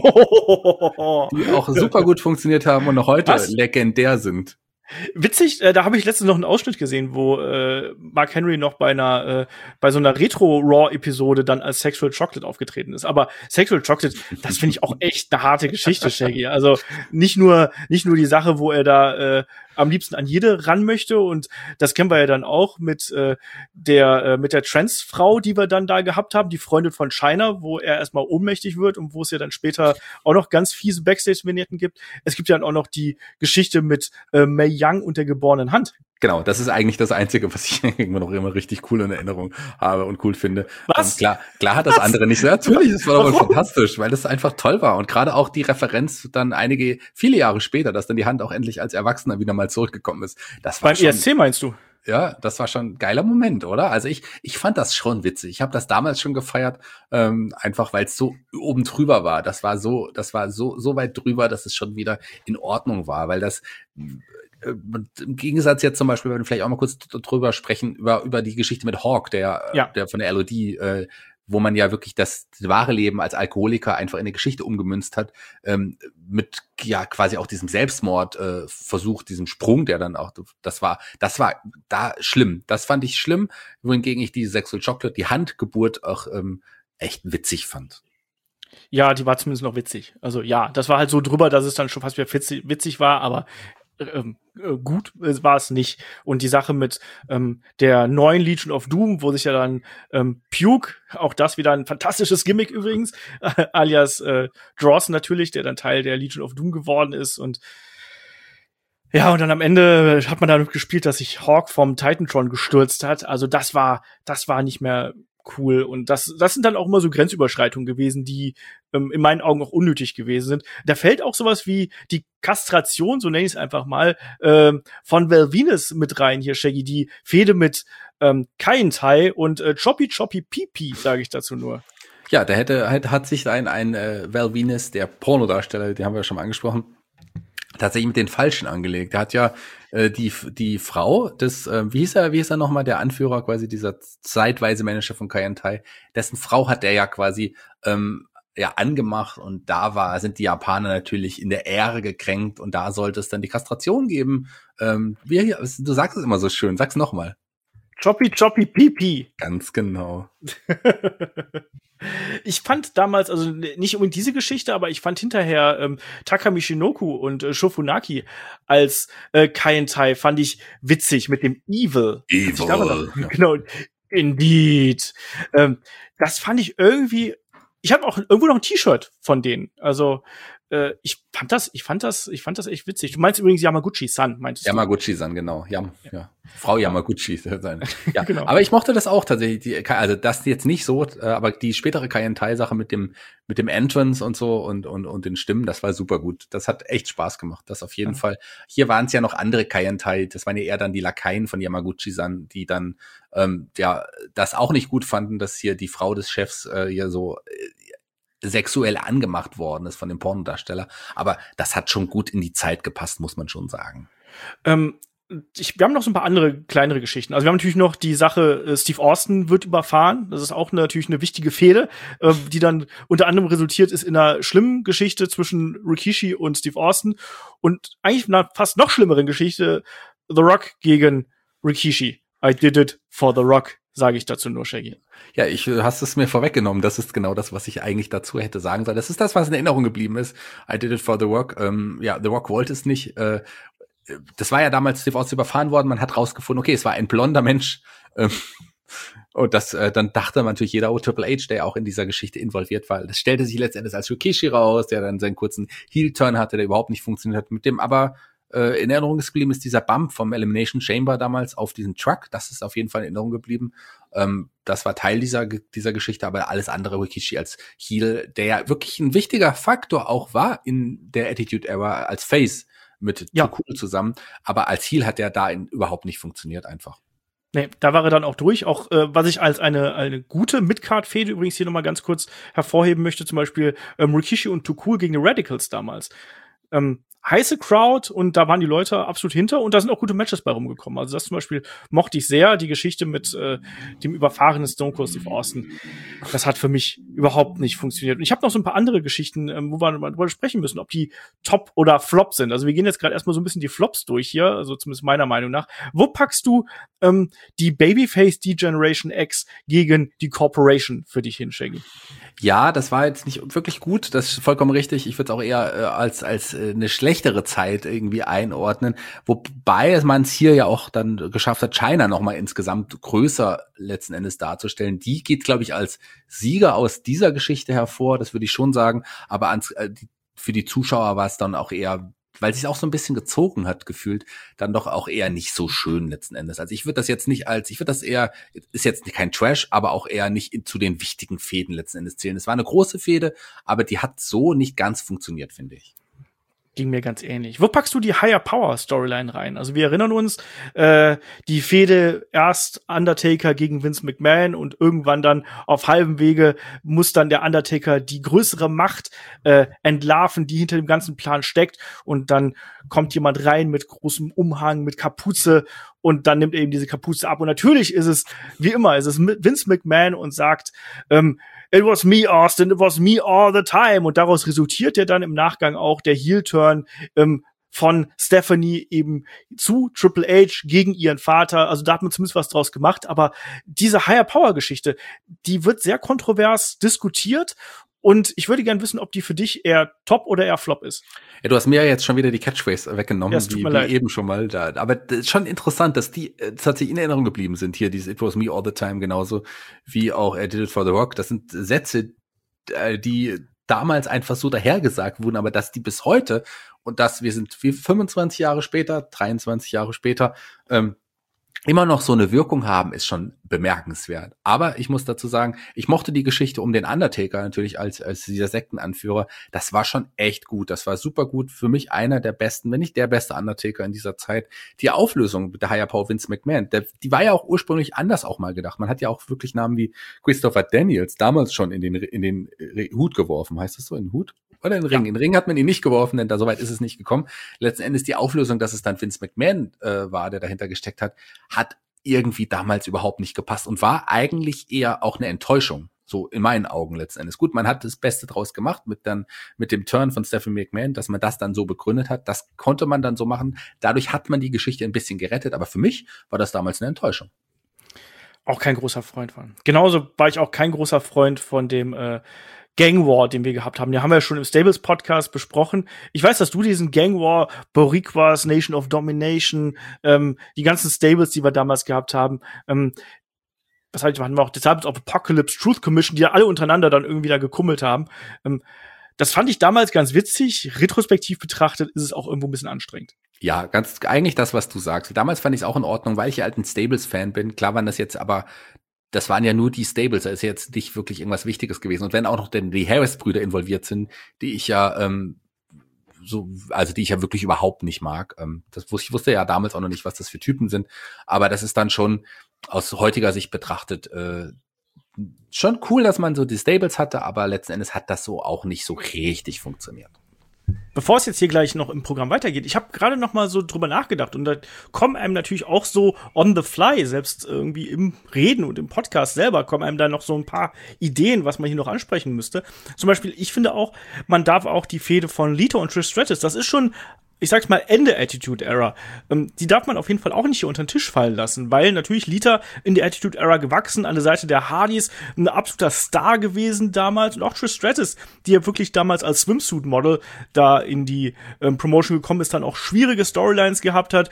die auch super gut funktioniert haben und noch heute legendär sind.
Witzig, da habe ich letztens noch einen Ausschnitt gesehen, wo Mark Henry noch bei so einer Retro-Raw-Episode dann als Sexual Chocolate aufgetreten ist. Aber Sexual Chocolate, das finde ich auch echt eine harte Geschichte, Shaggy. Also nicht nur die Sache, wo er da am liebsten an jede ran möchte, und das kennen wir ja dann auch mit der Trans-Frau, die wir dann da gehabt haben, die Freundin von China, wo er erstmal ohnmächtig wird und wo es ja dann später auch noch ganz fiese Backstage-Vignetten gibt. Es gibt ja dann auch noch die Geschichte mit Mae Young und der geborenen Hand.
Genau, das ist eigentlich das Einzige, was ich immer richtig cool in Erinnerung habe und cool finde.
Was?
Und klar hat das andere nicht so. Natürlich, das war aber fantastisch, weil das einfach toll war. Und gerade auch die Referenz dann viele Jahre später, dass dann die Hand auch endlich als Erwachsener wieder mal zurückgekommen ist. Das war
beim ESC meinst du?
Ja, das war schon ein geiler Moment, oder? Also ich fand das schon witzig. Ich habe das damals schon gefeiert, einfach weil es so oben drüber war. Das war so weit drüber, dass es schon wieder in Ordnung war, weil das Im Gegensatz jetzt zum Beispiel, wenn wir vielleicht auch mal kurz drüber sprechen, über die Geschichte mit Hawk, der von der LOD, wo man ja wirklich das wahre Leben als Alkoholiker einfach in eine Geschichte umgemünzt hat, mit ja quasi auch diesem Selbstmord Versuch, diesem Sprung, der dann auch, das war da schlimm. Das fand ich schlimm, wohingegen ich die Sexual Chocolate, die Handgeburt auch echt witzig fand.
Ja, die war zumindest noch witzig. Also ja, das war halt so drüber, dass es dann schon fast wieder witzig war, aber gut war es nicht. Und die Sache mit der neuen Legion of Doom, wo sich ja dann Puke, auch das wieder ein fantastisches Gimmick übrigens, alias Drawson natürlich, der dann Teil der Legion of Doom geworden ist. Und ja, und dann am Ende hat man damit gespielt, dass sich Hawk vom Titantron gestürzt hat. Also das war nicht mehr cool. Und das sind dann auch immer so Grenzüberschreitungen gewesen, die in meinen Augen auch unnötig gewesen sind. Da fällt auch sowas wie die Kastration, so nenne ich es einfach mal, von Val Venis mit rein hier, Shaggy. Die Fehde mit Kaientai und Choppy Pipi, sage ich dazu nur.
Ja, hat sich ein Val Venis, der Pornodarsteller, den haben wir ja schon mal angesprochen, tatsächlich mit den Falschen angelegt. Der hat ja die Frau des, wie hieß er nochmal, der Anführer quasi, dieser zeitweise Manager von Kaientai, dessen Frau hat er ja quasi angemacht, und sind die Japaner natürlich in der Ehre gekränkt, und da sollte es dann die Kastration geben. Du sagst es immer so schön, sag's nochmal.
Choppy Pipi.
Ganz genau.
Ich fand damals, also nicht unbedingt diese Geschichte, aber ich fand hinterher Taka Michinoku und Shofunaki als Kaientai fand ich witzig mit dem Evil. Genau, Indeed. Das fand ich irgendwie. Ich habe auch irgendwo noch ein T-Shirt von denen. Also ich fand das echt witzig. Du meinst übrigens Yamaguchi-san, meintest du?
Yamaguchi-san, genau. Ja. Frau Yamaguchi. Ja,
genau.
Aber ich mochte das auch tatsächlich. Also das jetzt nicht so, aber die spätere Kaientai-Sache mit dem Entrance und so und den Stimmen, das war super gut. Das hat echt Spaß gemacht. Das auf jeden Fall. Hier waren es ja noch andere Kaientai. Das waren ja eher dann die Lakaien von Yamaguchi-san, die dann das auch nicht gut fanden, dass hier die Frau des Chefs hier so sexuell angemacht worden ist von dem Pornodarsteller. Aber das hat schon gut in die Zeit gepasst, muss man schon sagen.
Wir haben noch so ein paar andere kleinere Geschichten. Also wir haben natürlich noch die Sache, Steve Austin wird überfahren. Das ist auch natürlich eine wichtige Fehde, die dann unter anderem resultiert ist in einer schlimmen Geschichte zwischen Rikishi und Steve Austin und eigentlich einer fast noch schlimmeren Geschichte, The Rock gegen Rikishi. I did it for The Rock, sage ich dazu nur, Shaggy.
Ja, hast es mir vorweggenommen. Das ist genau das, was ich eigentlich dazu hätte sagen sollen. Das ist das, was in Erinnerung geblieben ist. I did it for The Rock. The Rock wollte es nicht. Das war ja damals Steve Austin überfahren worden. Man hat rausgefunden, okay, es war ein blonder Mensch. Und dann dachte natürlich jeder, Triple H, der auch in dieser Geschichte involviert war. Das stellte sich letztendlich als Rikishi raus, der dann seinen kurzen Heel-Turn hatte, der überhaupt nicht funktioniert hat. Mit dem aber in Erinnerung geblieben ist dieser Bump vom Elimination Chamber damals auf diesen Truck. Das ist auf jeden Fall in Erinnerung geblieben. Das war Teil dieser Geschichte, aber alles andere Rikishi als Heel, der ja wirklich ein wichtiger Faktor auch war in der Attitude-Era als Face mit Too Cool zusammen. Aber als Heel hat der da überhaupt nicht funktioniert einfach.
Nee, da war er dann auch durch. Auch was ich als eine gute Midcard-Fehde übrigens hier nochmal ganz kurz hervorheben möchte, zum Beispiel Rikishi und Too Cool gegen die Radicals damals. Heiße Crowd und da waren die Leute absolut hinter und da sind auch gute Matches bei rumgekommen. Also das zum Beispiel mochte ich sehr, die Geschichte mit dem überfahrenen Stone Cold Steve Austin. Das hat für mich überhaupt nicht funktioniert. Und ich habe noch so ein paar andere Geschichten, wo wir mal drüber sprechen müssen, ob die Top oder Flop sind. Also wir gehen jetzt gerade erstmal so ein bisschen die Flops durch hier, also zumindest meiner Meinung nach. Wo packst du die Babyface Degeneration X gegen die Corporation für dich hin, Shaggy?
Ja, das war jetzt nicht wirklich gut, das ist vollkommen richtig. Ich würde es auch eher als eine schlechtere Zeit irgendwie einordnen, wobei man es hier ja auch dann geschafft hat, Chyna noch mal insgesamt größer letzten Endes darzustellen. Die geht, glaube ich, als Sieger aus dieser Geschichte hervor, das würde ich schon sagen, aber für die Zuschauer war es dann auch eher, weil sich auch so ein bisschen gezogen hat, gefühlt, dann doch auch eher nicht so schön letzten Endes. Also ich würde das eher, ist jetzt kein Trash, aber auch eher nicht zu den wichtigen Fäden letzten Endes zählen. Es war eine große Fehde, aber die hat so nicht ganz funktioniert, finde ich.
Ging mir ganz ähnlich. Wo packst du die Higher Power Storyline rein? Also wir erinnern uns, die Fehde erst Undertaker gegen Vince McMahon und irgendwann dann auf halbem Wege muss dann der Undertaker die größere Macht entlarven, die hinter dem ganzen Plan steckt, und dann kommt jemand rein mit großem Umhang, mit Kapuze, und dann nimmt er eben diese Kapuze ab, und natürlich ist es, wie immer, es ist Vince McMahon und sagt, It was me, Austin, it was me all the time. Und daraus resultiert ja dann im Nachgang auch der Heel-Turn von Stephanie eben zu Triple H gegen ihren Vater. Also da hat man zumindest was draus gemacht. Aber diese Higher-Power-Geschichte, die wird sehr kontrovers diskutiert. Und ich würde gerne wissen, ob die für dich eher Top oder eher Flop ist.
Ja, du hast mir ja jetzt schon wieder die Catchphrase weggenommen,
ja,
wie eben schon mal da. Aber das ist schon interessant, dass die tatsächlich in Erinnerung geblieben sind. Hier dieses It was me all the time, genauso wie auch I did it for the Rock. Das sind Sätze, die damals einfach so dahergesagt wurden, aber dass die bis heute, und dass wir 25 Jahre später, 23 Jahre später, immer noch so eine Wirkung haben, ist schon bemerkenswert. Aber ich muss dazu sagen, ich mochte die Geschichte um den Undertaker natürlich als dieser Sektenanführer. Das war schon echt gut. Das war super gut. Für mich einer der besten, wenn nicht der beste Undertaker in dieser Zeit. Die Auflösung mit der Higher Power Vince McMahon, die war ja auch ursprünglich anders auch mal gedacht. Man hat ja auch wirklich Namen wie Christopher Daniels damals schon in den Hut geworfen. Heißt das so, in den Hut? Oder in den Ring? Ja. In den Ring hat man ihn nicht geworfen, denn da soweit ist es nicht gekommen. Letzten Endes die Auflösung, dass es dann Vince McMahon war, der dahinter gesteckt hat irgendwie damals überhaupt nicht gepasst und war eigentlich eher auch eine Enttäuschung, so in meinen Augen letzten Endes. Gut, man hat das Beste draus gemacht mit dem Turn von Stephanie McMahon, dass man das dann so begründet hat. Das konnte man dann so machen. Dadurch hat man die Geschichte ein bisschen gerettet, aber für mich war das damals eine Enttäuschung.
Auch kein großer Freund von. Genauso war ich auch kein großer Freund von dem Gang War, den wir gehabt haben. Den haben wir ja schon im Stables-Podcast besprochen. Ich weiß, dass du diesen Gang War, Boricuas, Nation of Domination, die ganzen Stables, die wir damals gehabt haben, was halt, hatten wir auch Disciples of Apocalypse, Truth Commission, die ja alle untereinander dann irgendwie da gekummelt haben. Das fand ich damals ganz witzig. Retrospektiv betrachtet ist es auch irgendwo ein bisschen anstrengend.
Ja, ganz eigentlich das, was du sagst. Damals fand ich es auch in Ordnung, weil ich ja halt ein Stables-Fan bin. Klar waren das jetzt aber, das waren ja nur die Stables, da ist jetzt nicht wirklich irgendwas Wichtiges gewesen. Und wenn auch noch denn die Harris-Brüder involviert sind, die ich ja die ich ja wirklich überhaupt nicht mag. Ich wusste ja damals auch noch nicht, was das für Typen sind. Aber das ist dann schon aus heutiger Sicht betrachtet schon cool, dass man so die Stables hatte, aber letzten Endes hat das so auch nicht so richtig funktioniert.
Bevor es jetzt hier gleich noch im Programm weitergeht, ich habe gerade noch mal so drüber nachgedacht, und da kommen einem natürlich auch so on the fly, selbst irgendwie im Reden und im Podcast selber, kommen einem da noch so ein paar Ideen, was man hier noch ansprechen müsste. Zum Beispiel, ich finde auch, man darf auch die Fehde von Lita und Trish Stratus, das ist schon, ich sag's mal, Ende Attitude Era. Die darf man auf jeden Fall auch nicht hier unter den Tisch fallen lassen, weil natürlich Lita in der Attitude Era gewachsen, an der Seite der Hardys, ein absoluter Star gewesen damals, und auch Trish Stratus, die ja wirklich damals als Swimsuit-Model da in die Promotion gekommen ist, dann auch schwierige Storylines gehabt hat,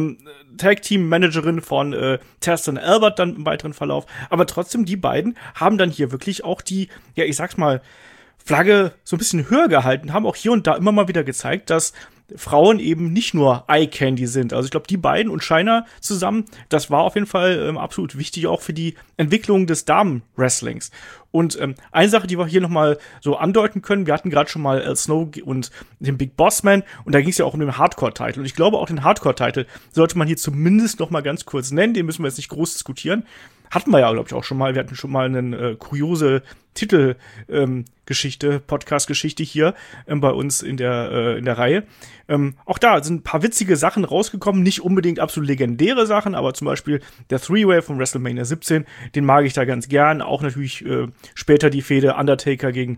Tag-Team-Managerin von Test und Albert dann im weiteren Verlauf, aber trotzdem, die beiden haben dann hier wirklich auch die, ja, ich sag's mal, Flagge so ein bisschen höher gehalten, haben auch hier und da immer mal wieder gezeigt, dass Frauen eben nicht nur Eye-Candy sind. Also ich glaube, die beiden und Chyna zusammen, das war auf jeden Fall absolut wichtig, auch für die Entwicklung des Damen-Wrestlings. Und eine Sache, die wir hier noch mal so andeuten können, wir hatten gerade schon mal Al Snow und den Big Boss Man, und da ging es ja auch um den Hardcore-Title. Und ich glaube, auch den Hardcore-Title sollte man hier zumindest noch mal ganz kurz nennen, den müssen wir jetzt nicht groß diskutieren. Hatten wir ja, glaube ich, auch schon mal. Wir hatten schon mal eine kuriose Titelgeschichte, Podcast-Geschichte hier bei uns in der Reihe. Auch da sind ein paar witzige Sachen rausgekommen, nicht unbedingt absolut legendäre Sachen, aber zum Beispiel der Three-Way von WrestleMania 17, den mag ich da ganz gern. Auch natürlich später die Fehde Undertaker gegen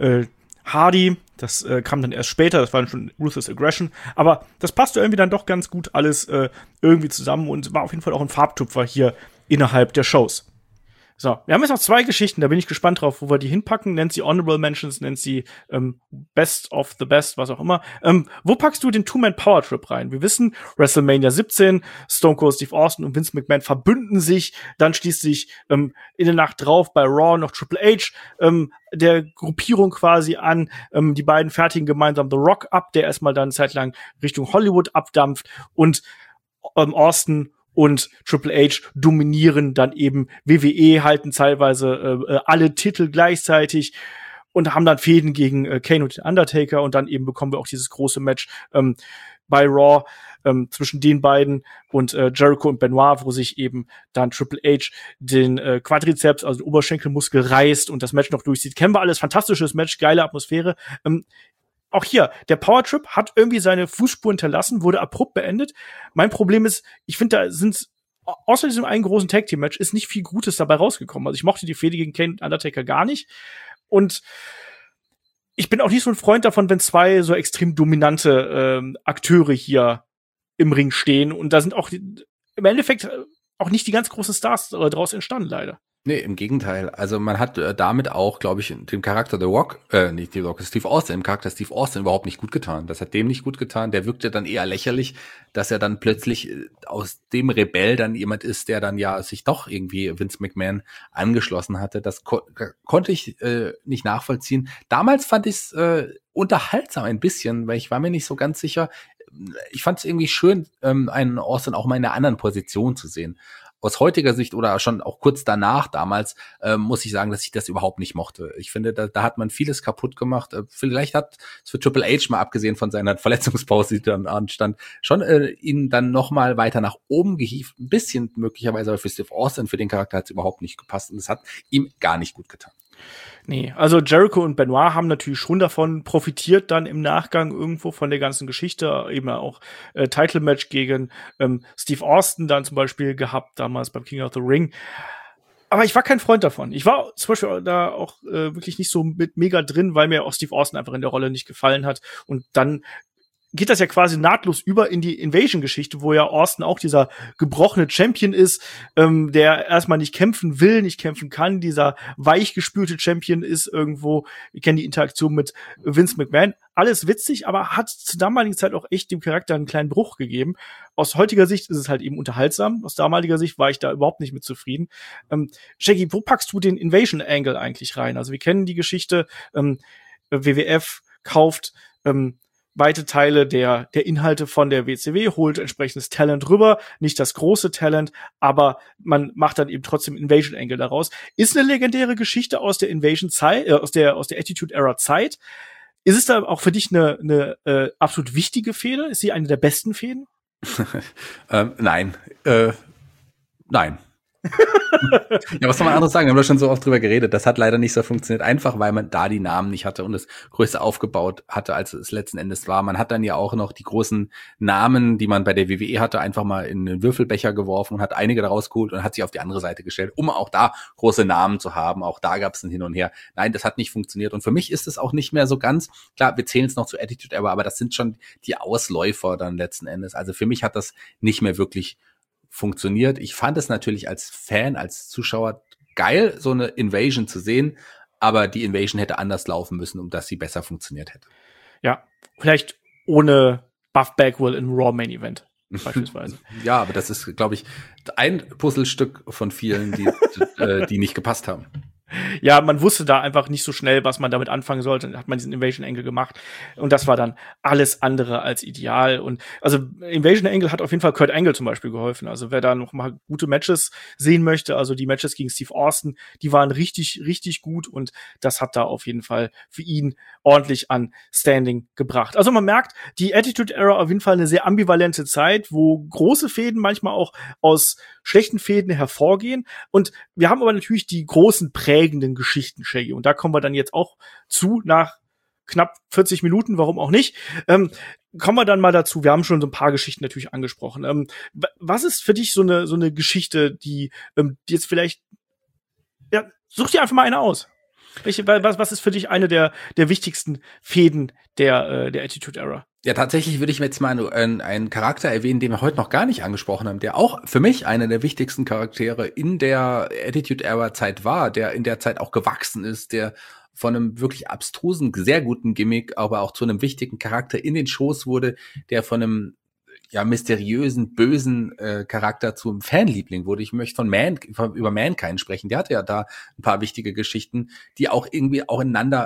Hardy, das kam dann erst später, das war dann schon Ruthless Aggression, aber das passte irgendwie dann doch ganz gut alles irgendwie zusammen und war auf jeden Fall auch ein Farbtupfer hier innerhalb der Shows. So, wir haben jetzt noch 2 Geschichten, da bin ich gespannt drauf, wo wir die hinpacken. Nennt sie Honorable Mentions, nennt sie Best of the Best, was auch immer. Wo packst du den Two-Man-Power-Trip rein? Wir wissen, WrestleMania 17, Stone Cold Steve Austin und Vince McMahon verbünden sich. Dann schließt sich in der Nacht drauf bei Raw noch Triple H der Gruppierung quasi an. Die beiden fertigen gemeinsam The Rock ab, der erstmal dann zeitlang Richtung Hollywood abdampft. Und Austin und Triple H dominieren dann eben WWE, halten teilweise alle Titel gleichzeitig. und haben dann Fäden gegen Kane und den Undertaker und dann eben bekommen wir auch dieses große Match bei Raw zwischen den beiden und Jericho und Benoit, wo sich eben dann Triple H den Quadrizeps, also den Oberschenkelmuskel reißt und das Match noch durchzieht. Kennen wir alles, fantastisches Match, geile Atmosphäre. Auch hier, der Powertrip hat irgendwie seine Fußspuren hinterlassen, wurde abrupt beendet. Mein Problem ist, ich finde, da sind außer diesem einen großen Tag-Team-Match ist nicht viel Gutes dabei rausgekommen. Also ich mochte die Fehde gegen Kane und Undertaker gar nicht. Und ich bin auch nicht so ein Freund davon, wenn zwei so extrem dominante Akteure hier im Ring stehen. Und da sind auch im Endeffekt auch nicht die ganz großen Stars daraus entstanden, leider.
Nee, im Gegenteil. Also man hat damit auch, glaube ich, dem Charakter The Rock, nicht The Rock, Steve Austin, im Charakter Steve Austin überhaupt nicht gut getan. Das hat dem nicht gut getan. Der wirkte dann eher lächerlich, dass er dann plötzlich aus dem Rebell dann jemand ist, der dann ja sich doch irgendwie Vince McMahon angeschlossen hatte. Das konnte ich nicht nachvollziehen. Damals fand ich es unterhaltsam ein bisschen, weil ich war mir nicht so ganz sicher. Ich fand es irgendwie schön, einen Austin auch mal in einer anderen Position zu sehen. Aus heutiger Sicht oder schon auch kurz danach damals, muss ich sagen, dass ich das überhaupt nicht mochte. Ich finde, da hat man vieles kaputt gemacht. Vielleicht hat es für Triple H, mal abgesehen von seiner Verletzungspause, die dann anstand, schon ihn dann noch mal weiter nach oben gehievt. Ein bisschen möglicherweise, aber für Steve Austin, für den Charakter hat es überhaupt nicht gepasst. Und es hat ihm gar nicht gut getan.
Nee, also Jericho und Benoit haben natürlich schon davon profitiert, dann im Nachgang irgendwo von der ganzen Geschichte, eben auch Title-Match gegen Steve Austin dann zum Beispiel gehabt, damals beim King of the Ring. Aber ich war kein Freund davon. Ich war zum Beispiel da auch wirklich nicht so mit mega drin, weil mir auch Steve Austin einfach in der Rolle nicht gefallen hat. Und dann geht das ja quasi nahtlos über in die Invasion-Geschichte, wo ja Austin auch dieser gebrochene Champion ist, der erstmal nicht kämpfen will, nicht kämpfen kann. Dieser weichgespülte Champion ist irgendwo, wir kennen die Interaktion mit Vince McMahon. Alles witzig, aber hat zur damaligen Zeit auch echt dem Charakter einen kleinen Bruch gegeben. Aus heutiger Sicht ist es halt eben unterhaltsam. Aus damaliger Sicht war ich da überhaupt nicht mit zufrieden. Shaggy, wo packst du den Invasion-Angle eigentlich rein? Also wir kennen die Geschichte, WWF kauft weite Teile der Inhalte von der WCW, holt entsprechendes Talent rüber, nicht das große Talent, aber man macht dann eben trotzdem Invasion Angle daraus. Ist eine legendäre Geschichte aus der Invasion-Zeit, aus der Attitude-Era-Zeit. Ist es da auch für dich eine absolut wichtige Fehde? Ist sie eine der besten Fäden?
Nein. Nein. Ja, was soll man anderes sagen? Wir haben da schon so oft drüber geredet. Das hat leider nicht so funktioniert, einfach weil man da die Namen nicht hatte und es größer aufgebaut hatte, als es letzten Endes war. Man hat dann ja auch noch die großen Namen, die man bei der WWE hatte, einfach mal in den Würfelbecher geworfen und hat einige daraus geholt und hat sich auf die andere Seite gestellt, um auch da große Namen zu haben. Auch da gab es ein Hin und Her. Nein, das hat nicht funktioniert. Und für mich ist es auch nicht mehr so ganz, klar, wir zählen es noch zu Attitude Era, aber das sind schon die Ausläufer dann letzten Endes. Also für mich hat das nicht mehr wirklich funktioniert. Ich fand es natürlich als Fan, als Zuschauer geil, so eine Invasion zu sehen, aber die Invasion hätte anders laufen müssen, um dass sie besser funktioniert hätte.
Ja, vielleicht ohne Buff Bagwell im Raw Main Event beispielsweise.
Ja, aber das ist, glaube ich, ein Puzzlestück von vielen, die nicht gepasst haben.
Ja, man wusste da einfach nicht so schnell, was man damit anfangen sollte. Dann hat man diesen Invasion Angle gemacht. Und das war dann alles andere als ideal. Und also Invasion Angle hat auf jeden Fall Kurt Angle zum Beispiel geholfen. Also wer da noch mal gute Matches sehen möchte, also die Matches gegen Steve Austin, die waren richtig, richtig gut. Und das hat da auf jeden Fall für ihn ordentlich an Standing gebracht. Also man merkt, die Attitude Era auf jeden Fall eine sehr ambivalente Zeit, wo große Fäden manchmal auch aus schlechten Fäden hervorgehen. Und wir haben aber natürlich die großen prägenden Geschichten, Shaggy. Und da kommen wir dann jetzt auch zu, nach knapp 40 Minuten, warum auch nicht. Kommen wir dann mal dazu. Wir haben schon so ein paar Geschichten natürlich angesprochen. Was ist für dich so eine Geschichte, die jetzt vielleicht, ja, such dir einfach mal eine aus. Was ist für dich eine der wichtigsten Fäden der Attitude Era?
Ja, tatsächlich würde ich jetzt mal einen Charakter erwähnen, den wir heute noch gar nicht angesprochen haben, der auch für mich einer der wichtigsten Charaktere in der Attitude-Era-Zeit war, der in der Zeit auch gewachsen ist, der von einem wirklich abstrusen, sehr guten Gimmick, aber auch zu einem wichtigen Charakter in den Shows wurde, der von einem ja mysteriösen, bösen Charakter zum Fanliebling wurde. Ich möchte über Mankind sprechen. Der hatte ja da ein paar wichtige Geschichten, die auch irgendwie auch ineinander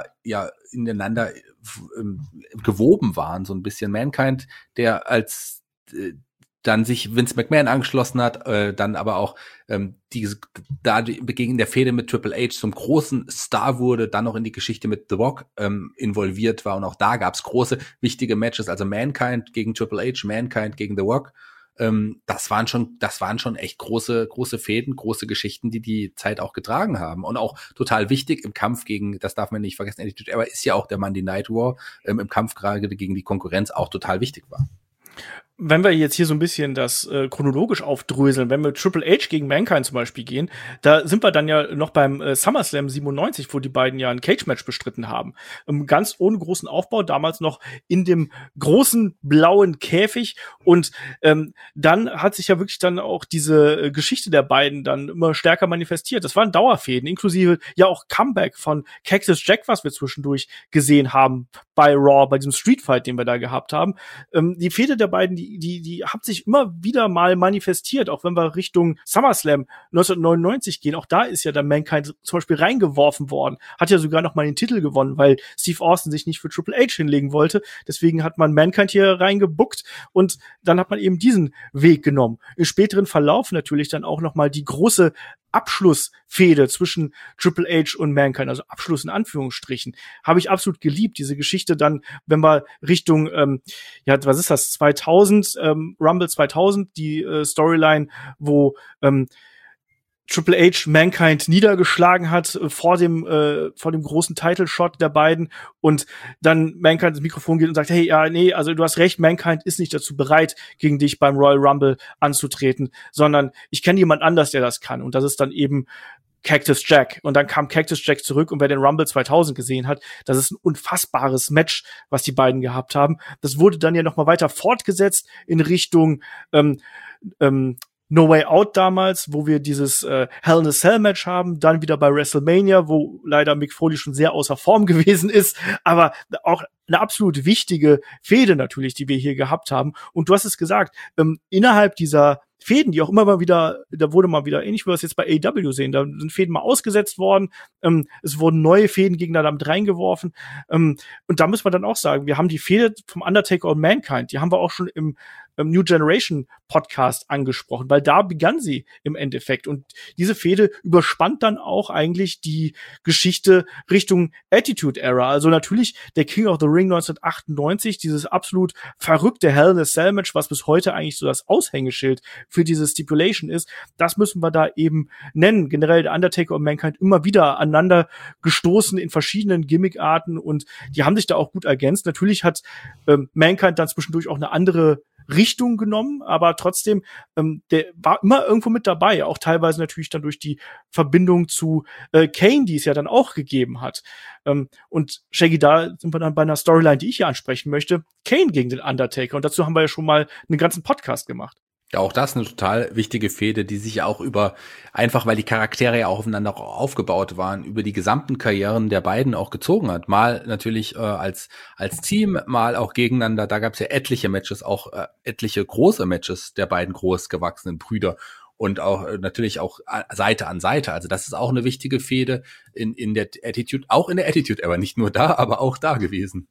gewoben waren, so ein bisschen. Mankind, der als dann sich Vince McMahon angeschlossen hat, dann aber auch in der Fehde mit Triple H zum großen Star wurde, dann noch in die Geschichte mit The Rock involviert war und auch da gab's große, wichtige Matches, also Mankind gegen Triple H, Mankind gegen The Rock. Das waren schon echt große Fäden, große Geschichten, die Zeit auch getragen haben und auch total wichtig im Kampf gegen, das darf man nicht vergessen, Attitude Era ist ja auch der Monday Night War, im Kampf gerade gegen die Konkurrenz auch total wichtig war.
Wenn wir jetzt hier so ein bisschen das chronologisch aufdröseln, wenn wir Triple H gegen Mankind zum Beispiel gehen, da sind wir dann ja noch beim SummerSlam 97, wo die beiden ja ein Cage-Match bestritten haben. Ganz ohne großen Aufbau, damals noch in dem großen blauen Käfig. Und dann hat sich ja wirklich dann auch diese Geschichte der beiden dann immer stärker manifestiert. Das waren Dauerfäden, inklusive ja auch Comeback von Cactus Jack, was wir zwischendurch gesehen haben bei Raw, bei diesem Streetfight, den wir da gehabt haben. Die Fehde der beiden, die hat sich immer wieder mal manifestiert, auch wenn wir Richtung SummerSlam 1999 gehen. Auch da ist ja der Mankind zum Beispiel reingeworfen worden. Hat ja sogar noch mal den Titel gewonnen, weil Steve Austin sich nicht für Triple H hinlegen wollte. Deswegen hat man Mankind hier reingebuckt und dann hat man eben diesen Weg genommen. Im späteren Verlauf natürlich dann auch noch mal die große Abschlussfehde zwischen Triple H und Mankind, also Abschluss in Anführungsstrichen, habe ich absolut geliebt. Diese Geschichte dann, wenn wir Richtung, was ist das, 2000, Rumble 2000, die Storyline, wo Triple H Mankind niedergeschlagen hat vor dem großen Title-Shot der beiden und dann Mankind ins Mikrofon geht und sagt, hey, ja, nee, also du hast recht, Mankind ist nicht dazu bereit, gegen dich beim Royal Rumble anzutreten, sondern ich kenne jemand anders, der das kann und das ist dann eben Cactus Jack. Und dann kam Cactus Jack zurück und wer den Rumble 2000 gesehen hat, das ist ein unfassbares Match, was die beiden gehabt haben. Das wurde dann ja noch mal weiter fortgesetzt in Richtung No Way Out damals, wo wir dieses Hell in a Cell Match haben, dann wieder bei WrestleMania, wo leider Mick Foley schon sehr außer Form gewesen ist, aber auch eine absolut wichtige Fehde natürlich, die wir hier gehabt haben. Und du hast es gesagt, innerhalb dieser Fäden, die auch immer mal wieder, da wurde mal wieder, ähnlich wie wir es jetzt bei AEW sehen, da sind Fäden mal ausgesetzt worden, es wurden neue Fäden gegeneinander mit reingeworfen, und da muss man dann auch sagen, wir haben die Fehde vom Undertaker und Mankind, die haben wir auch schon im New Generation Podcast angesprochen, weil da begann sie im Endeffekt und diese Fehde überspannt dann auch eigentlich die Geschichte Richtung Attitude Era, also natürlich der King of the Ring 1998, dieses absolut verrückte Hell in a Cell Match, was bis heute eigentlich so das Aushängeschild für diese Stipulation ist, das müssen wir da eben nennen. Generell der Undertaker und Mankind immer wieder aneinander gestoßen in verschiedenen Gimmickarten und die haben sich da auch gut ergänzt. Natürlich hat Mankind dann zwischendurch auch eine andere Richtung genommen, aber trotzdem, der war immer irgendwo mit dabei, auch teilweise natürlich dann durch die Verbindung zu Kane, die es ja dann auch gegeben hat. Und Shaggy, da sind wir dann bei einer Storyline, die ich hier ansprechen möchte, Kane gegen den Undertaker und dazu haben wir ja schon mal einen ganzen Podcast gemacht.
Ja, auch das eine total wichtige Fehde, die sich ja auch einfach weil die Charaktere ja auch aufeinander aufgebaut waren, über die gesamten Karrieren der beiden auch gezogen hat. Mal natürlich als Team, mal auch gegeneinander. Da gab es ja etliche Matches, auch etliche große Matches der beiden großgewachsenen Brüder. Und auch natürlich auch Seite an Seite. Also das ist auch eine wichtige Fehde in der Attitude, auch in der Attitude Era, nicht nur da, aber auch da gewesen.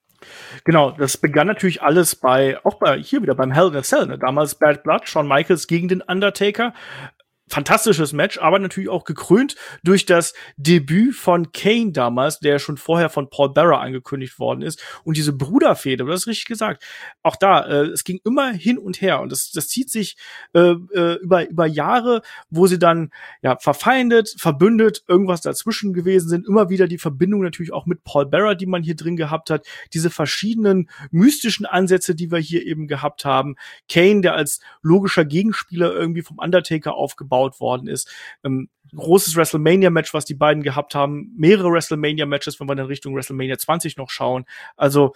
Genau, das begann natürlich alles hier wieder beim Hell in a Cell, ne? Damals Bad Blood, Shawn Michaels gegen den Undertaker. Fantastisches Match, aber natürlich auch gekrönt durch das Debüt von Kane damals, der schon vorher von Paul Bearer angekündigt worden ist. Und diese Bruderfehde, du hast richtig gesagt, auch da, es ging immer hin und her. Und das zieht sich über Jahre, wo sie dann ja verfeindet, verbündet, irgendwas dazwischen gewesen sind. Immer wieder die Verbindung natürlich auch mit Paul Bearer, die man hier drin gehabt hat. Diese verschiedenen mystischen Ansätze, die wir hier eben gehabt haben. Kane, der als logischer Gegenspieler irgendwie vom Undertaker aufgebaut worden ist. Großes WrestleMania-Match, was die beiden gehabt haben. Mehrere WrestleMania-Matches, wenn wir dann Richtung WrestleMania 20 noch schauen. Also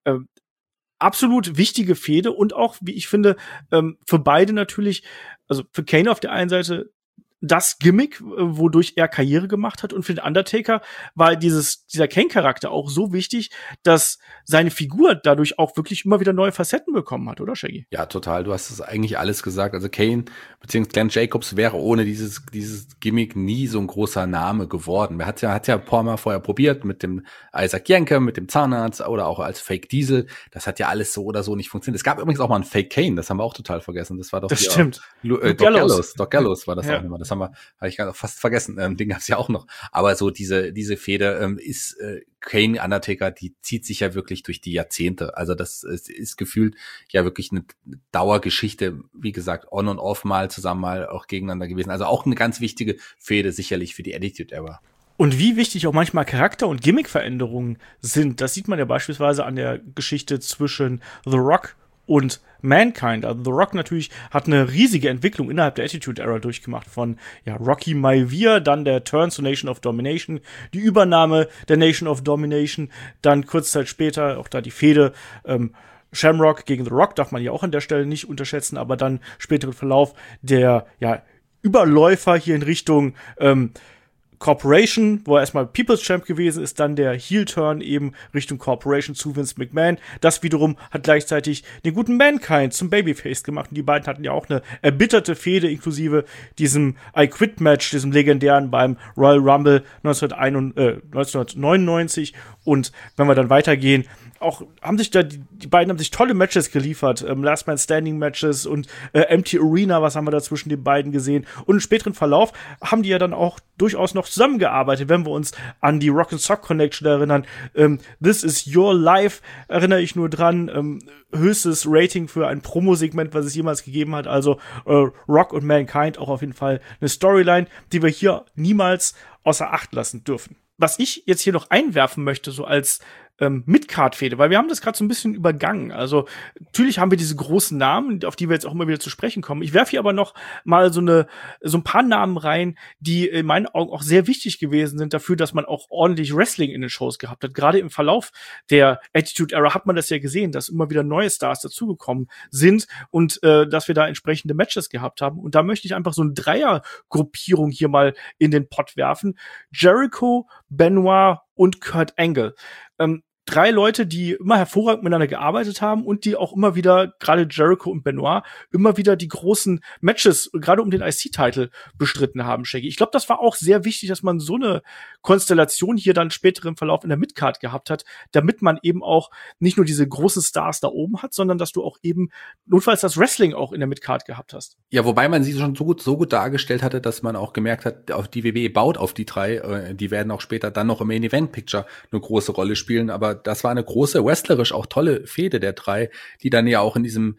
absolut wichtige Fehde und auch, wie ich finde, für beide natürlich, also für Kane auf der einen Seite das Gimmick, wodurch er Karriere gemacht hat. Und für den Undertaker war dieser Kane-Charakter auch so wichtig, dass seine Figur dadurch auch wirklich immer wieder neue Facetten bekommen hat, oder Shaggy?
Ja, total. Du hast es eigentlich alles gesagt. Also Kane bzw. Glenn Jacobs wäre ohne dieses Gimmick nie so ein großer Name geworden. Er hat ja ein paar Mal vorher probiert mit dem Isaac Yankem, mit dem Zahnarzt oder auch als Fake Diesel. Das hat ja alles so oder so nicht funktioniert. Es gab übrigens auch mal einen Fake Kane, das haben wir auch total vergessen. Das war doch
das stimmt.
Doc Gallows war das auch immer. Das habe ich gerade fast vergessen. Den gab's ja auch noch. Aber so diese Fehde ist Kane Undertaker, die zieht sich ja wirklich durch die Jahrzehnte. Also das ist gefühlt ja wirklich eine Dauergeschichte. Wie gesagt, on und off mal zusammen mal auch gegeneinander gewesen. Also auch eine ganz wichtige Fehde sicherlich für die Attitude Era.
Und wie wichtig auch manchmal Charakter- und Gimmickveränderungen sind, das sieht man ja beispielsweise an der Geschichte zwischen The Rock und Mankind. Also The Rock natürlich hat eine riesige Entwicklung innerhalb der Attitude Era durchgemacht von Rocky Maivia, dann der Turn zur Nation of Domination, die Übernahme der Nation of Domination, dann kurz Zeit später auch da die Fehde Shamrock gegen The Rock, darf man ja auch an der Stelle nicht unterschätzen, aber dann späteren Verlauf der Überläufer hier in Richtung Corporation, wo er erstmal People's Champ gewesen ist, dann der Heel-Turn eben Richtung Corporation zu Vince McMahon. Das wiederum hat gleichzeitig den guten Mankind zum Babyface gemacht. Und die beiden hatten ja auch eine erbitterte Fehde inklusive diesem I Quit-Match, diesem legendären beim Royal Rumble 1999. Und wenn wir dann weitergehen, die beiden haben sich tolle Matches geliefert, Last Man Standing Matches und Empty Arena, was haben wir da zwischen den beiden gesehen. Und im späteren Verlauf haben die ja dann auch durchaus noch zusammengearbeitet, wenn wir uns an die Rock and Sock Connection erinnern. This is Your Life, erinnere ich nur dran. Höchstes Rating für ein Promo-Segment, was es jemals gegeben hat. Also Rock und Mankind auch auf jeden Fall eine Storyline, die wir hier niemals außer Acht lassen dürfen. Was ich jetzt hier noch einwerfen möchte, so als Mid-Card-Fehde, weil wir haben das gerade so ein bisschen übergangen. Also natürlich haben wir diese großen Namen, auf die wir jetzt auch immer wieder zu sprechen kommen. Ich werfe hier aber noch mal so ein paar Namen rein, die in meinen Augen auch sehr wichtig gewesen sind dafür, dass man auch ordentlich Wrestling in den Shows gehabt hat. Gerade im Verlauf der Attitude Era hat man das ja gesehen, dass immer wieder neue Stars dazugekommen sind und dass wir da entsprechende Matches gehabt haben. Und da möchte ich einfach so eine Dreiergruppierung hier mal in den Pot werfen. Jericho, Benoit und Kurt Angle. 3 Leute, die immer hervorragend miteinander gearbeitet haben und die auch immer wieder, gerade Jericho und Benoit, immer wieder die großen Matches, gerade um den IC-Title, bestritten haben, Shaggy. Ich glaube, das war auch sehr wichtig, dass man so eine Konstellation hier dann später im Verlauf in der Midcard gehabt hat, damit man eben auch nicht nur diese großen Stars da oben hat, sondern dass du auch eben notfalls das Wrestling auch in der Midcard gehabt hast.
Ja, wobei man sie schon so gut dargestellt hatte, dass man auch gemerkt hat, auch die WWE baut auf die 3, die werden auch später dann noch im Main Event Picture eine große Rolle spielen, aber das war eine große, wrestlerisch auch tolle Fehde der 3, die dann ja auch in diesem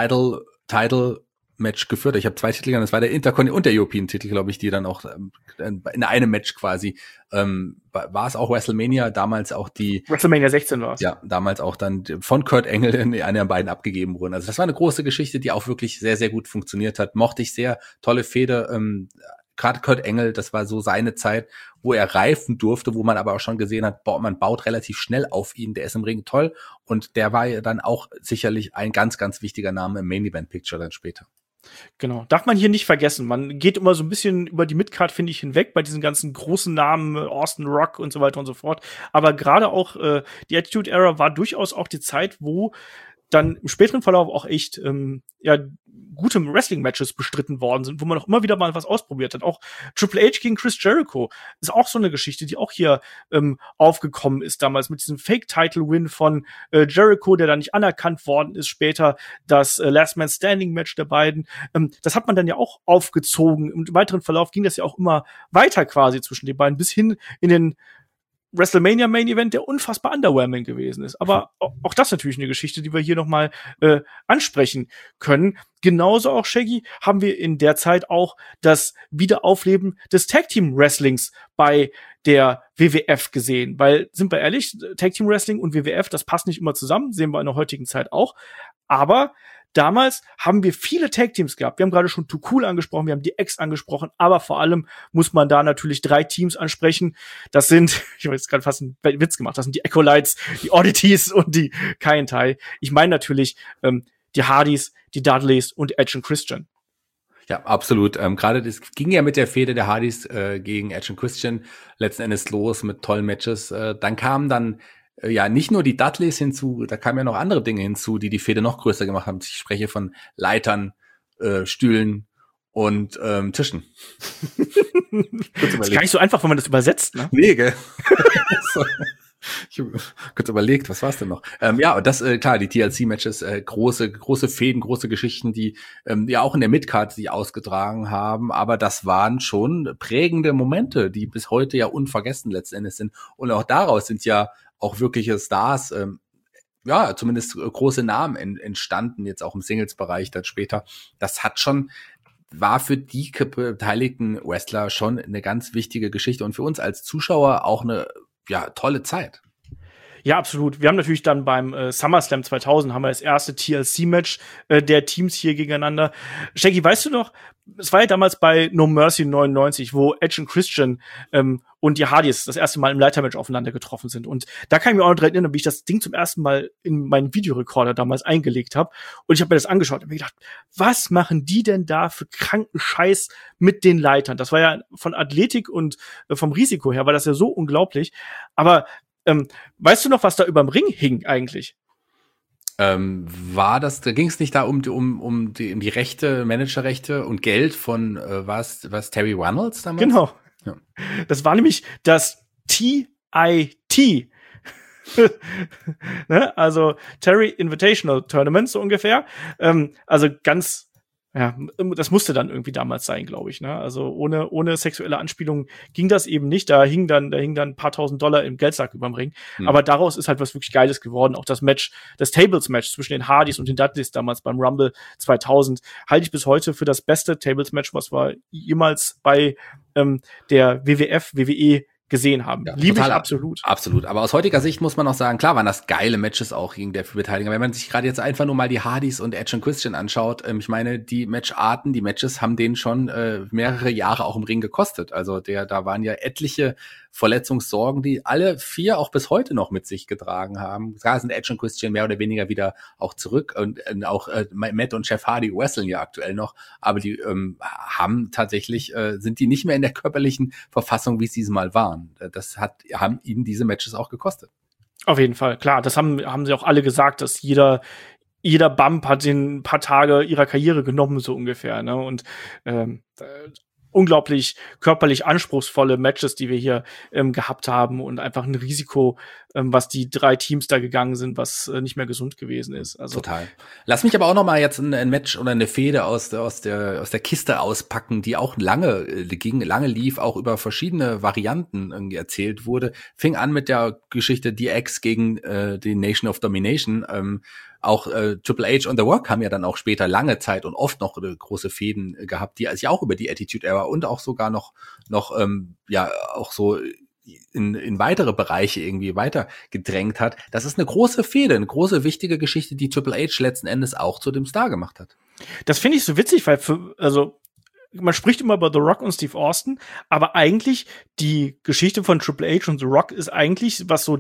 Title-Match geführt hat. Ich habe 2 Titel, das war der Intercontinental und der European-Titel, glaube ich, die dann auch in einem Match quasi, war es auch WrestleMania, damals auch die
WrestleMania 16 war es.
Ja, damals auch dann von Kurt Angle in einer der beiden abgegeben wurden. Also das war eine große Geschichte, die auch wirklich sehr, sehr gut funktioniert hat. Mochte ich sehr, tolle Fehde, gerade Kurt Angle, das war so seine Zeit, wo er reifen durfte, wo man aber auch schon gesehen hat, man baut relativ schnell auf ihn, der ist im Ring toll und der war ja dann auch sicherlich ein ganz, ganz wichtiger Name im Main Event Picture dann später.
Genau, darf man hier nicht vergessen. Man geht immer so ein bisschen über die Midcard, finde ich, hinweg bei diesen ganzen großen Namen, Austin Rock und so weiter und so fort. Aber gerade auch die Attitude Era war durchaus auch die Zeit, wo dann im späteren Verlauf auch echt gute Wrestling-Matches bestritten worden sind, wo man auch immer wieder mal was ausprobiert hat. Auch Triple H gegen Chris Jericho ist auch so eine Geschichte, die auch hier aufgekommen ist damals mit diesem Fake-Title-Win von Jericho, der dann nicht anerkannt worden ist. Später das Last Man Standing-Match der beiden. Das hat man dann ja auch aufgezogen. Im weiteren Verlauf ging das ja auch immer weiter quasi zwischen den beiden bis hin in den WrestleMania Main Event, der unfassbar underwhelming gewesen ist. Aber auch das natürlich eine Geschichte, die wir hier noch mal ansprechen können. Genauso auch, Shaggy, haben wir in der Zeit auch das Wiederaufleben des Tag Team Wrestlings bei der WWF gesehen. Weil, sind wir ehrlich, Tag Team Wrestling und WWF, das passt nicht immer zusammen, sehen wir in der heutigen Zeit auch. Aber damals haben wir viele Tag-Teams gehabt. Wir haben gerade schon Too Cool angesprochen, wir haben die X angesprochen, aber vor allem muss man da natürlich 3 Teams ansprechen. Das sind, ich habe jetzt gerade fast einen Witz gemacht, das sind die Acolytes, die Oddities und die Kaientai. Ich meine natürlich die Hardys, die Dudleys und Edge und Christian.
Ja, absolut. Gerade das ging ja mit der Fehde der Hardys gegen Edge und Christian letzten Endes los mit tollen Matches. Dann kamen dann ja nicht nur die Dudleys hinzu, da kamen ja noch andere Dinge hinzu, die Fehde noch größer gemacht haben. Ich spreche von Leitern, Stühlen und Tischen.
Ist gar nicht so einfach, wenn man das übersetzt, ne?
Nee, gell? So. Ich habe kurz überlegt, was war es denn noch? Ja, und das, klar, die TLC-Matches, große Fäden, große Geschichten, die ja auch in der Midcard sich ausgetragen haben, aber das waren schon prägende Momente, die bis heute ja unvergessen letzten Endes sind. Und auch daraus sind ja auch wirkliche Stars, ja, zumindest große Namen entstanden, jetzt auch im Singles-Bereich dann später. Das war für die beteiligten Wrestler schon eine ganz wichtige Geschichte und für uns als Zuschauer auch eine tolle Zeit.
Ja, absolut. Wir haben natürlich dann beim SummerSlam 2000 haben wir das erste TLC-Match der Teams hier gegeneinander. Shaggy, weißt du noch, es war ja damals bei No Mercy 99, wo Edge und Christian und die Hardys das erste Mal im Leitermatch aufeinander getroffen sind. Und da kann ich mir auch noch dran erinnern, wie ich das Ding zum ersten Mal in meinen Videorekorder damals eingelegt habe. Und ich habe mir das angeschaut und mir gedacht, was machen die denn da für kranken Scheiß mit den Leitern? Das war ja von Athletik und vom Risiko her war das ja so unglaublich. Aber weißt du noch, was da überm Ring hing eigentlich?
Da ging es nicht da um die Rechte, Managerrechte und Geld von was Terry Reynolds damals?
Genau.
Ja.
Das war nämlich das TIT. Ne? Also Terry Invitational Tournament so ungefähr. Also ganz, ja, das musste dann irgendwie damals sein, glaube ich. Ne? Also ohne sexuelle Anspielung ging das eben nicht. Da hing dann ein paar $1.000 im Geldsack überm Ring. Aber daraus ist halt was wirklich Geiles geworden. Auch das Tables-Match zwischen den Hardys und den Dudleys damals beim Rumble 2000 halte ich bis heute für das beste Tables-Match, was wir jemals bei der WWE gesehen haben.
Ja,
Liebe ich absolut.
Absolut. Aber aus heutiger Sicht muss man auch sagen, klar waren das geile Matches auch gegen der Beteiligung. Wenn man sich gerade jetzt einfach nur mal die Hardys und Edge und Christian anschaut, ich meine, die Matcharten, die Matches haben denen schon mehrere Jahre auch im Ring gekostet. Also da waren ja etliche Verletzungssorgen, die alle 4 auch bis heute noch mit sich getragen haben. Klar sind Edge und Christian mehr oder weniger wieder auch zurück und auch Matt und Jeff Hardy wresteln ja aktuell noch, aber die haben tatsächlich, sind die nicht mehr in der körperlichen Verfassung, wie sie es mal waren. Haben ihnen diese Matches auch gekostet.
Auf jeden Fall, klar. Das haben sie auch alle gesagt, dass jeder Bump hat den ein paar Tage ihrer Karriere genommen, so ungefähr. Ne? Und unglaublich körperlich anspruchsvolle Matches, die wir hier gehabt haben und einfach ein Risiko, was die 3 Teams da gegangen sind, was nicht mehr gesund gewesen ist. Also
total. Lass mich aber auch noch mal jetzt ein Match oder eine Fehde aus der Kiste auspacken, die auch lange lief, auch über verschiedene Varianten irgendwie erzählt wurde. Fing an mit der Geschichte DX gegen die Nation of Domination. Auch Triple H und The Rock haben ja dann auch später lange Zeit und oft noch große Fäden gehabt, die sich auch über die Attitude Era und auch sogar noch auch so in weitere Bereiche irgendwie weiter gedrängt hat. Das ist eine große Fehde, eine große wichtige Geschichte, die Triple H letzten Endes auch zu dem Star gemacht hat.
Das finde ich so witzig, weil man spricht immer über The Rock und Steve Austin, aber eigentlich die Geschichte von Triple H und The Rock ist eigentlich, was so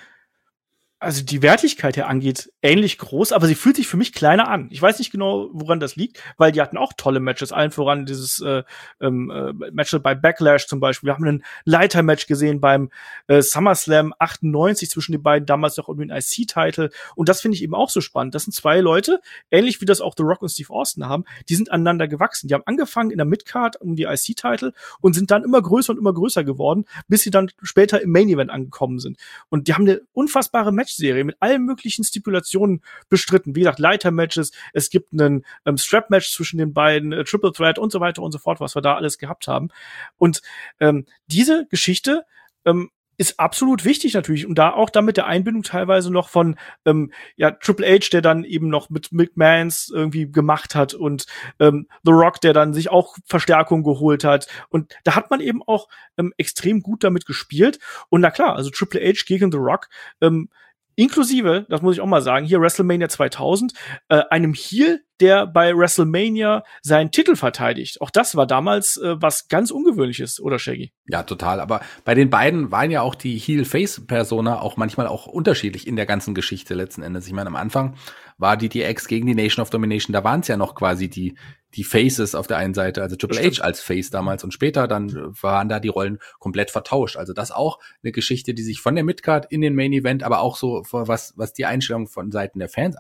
also die Wertigkeit her angeht, ähnlich groß, aber sie fühlt sich für mich kleiner an. Ich weiß nicht genau, woran das liegt, weil die hatten auch tolle Matches, allen voran dieses Match bei Backlash zum Beispiel. Wir haben ein Leiter-Match gesehen beim SummerSlam 98 zwischen den beiden, damals noch um den IC-Title. Und das finde ich eben auch so spannend. Das sind 2 Leute, ähnlich wie das auch The Rock und Steve Austin haben, die sind aneinander gewachsen. Die haben angefangen in der Midcard um die IC-Title und sind dann immer größer und immer größer geworden, bis sie dann später im Main-Event angekommen sind. Und die haben eine unfassbare Matchserie mit allen möglichen Stipulationen bestritten. Wie gesagt, Leiter-Matches, es gibt einen Strap-Match zwischen den beiden, Triple Threat und so weiter und so fort, was wir da alles gehabt haben. Und diese Geschichte ist absolut wichtig natürlich und da auch damit der Einbindung teilweise noch von Triple H, der dann eben noch mit McMahons irgendwie gemacht hat und The Rock, der dann sich auch Verstärkung geholt hat und da hat man eben auch extrem gut damit gespielt und na klar, also Triple H gegen The Rock inklusive, das muss ich auch mal sagen, hier WrestleMania 2000, einem Heel, der bei WrestleMania seinen Titel verteidigt. Auch das war damals was ganz Ungewöhnliches, oder Shaggy?
Ja, total. Aber bei den beiden waren ja auch die Heel-Face-Persona auch manchmal auch unterschiedlich in der ganzen Geschichte letzten Endes. Ich meine, am Anfang war die DX gegen die Nation of Domination, da waren es ja noch quasi die die Faces auf der einen Seite, also Triple H als Face damals und später, dann waren da die Rollen komplett vertauscht. Also das auch eine Geschichte, die sich von der Midcard in den Main Event, aber auch so, was die Einstellung von Seiten der Fans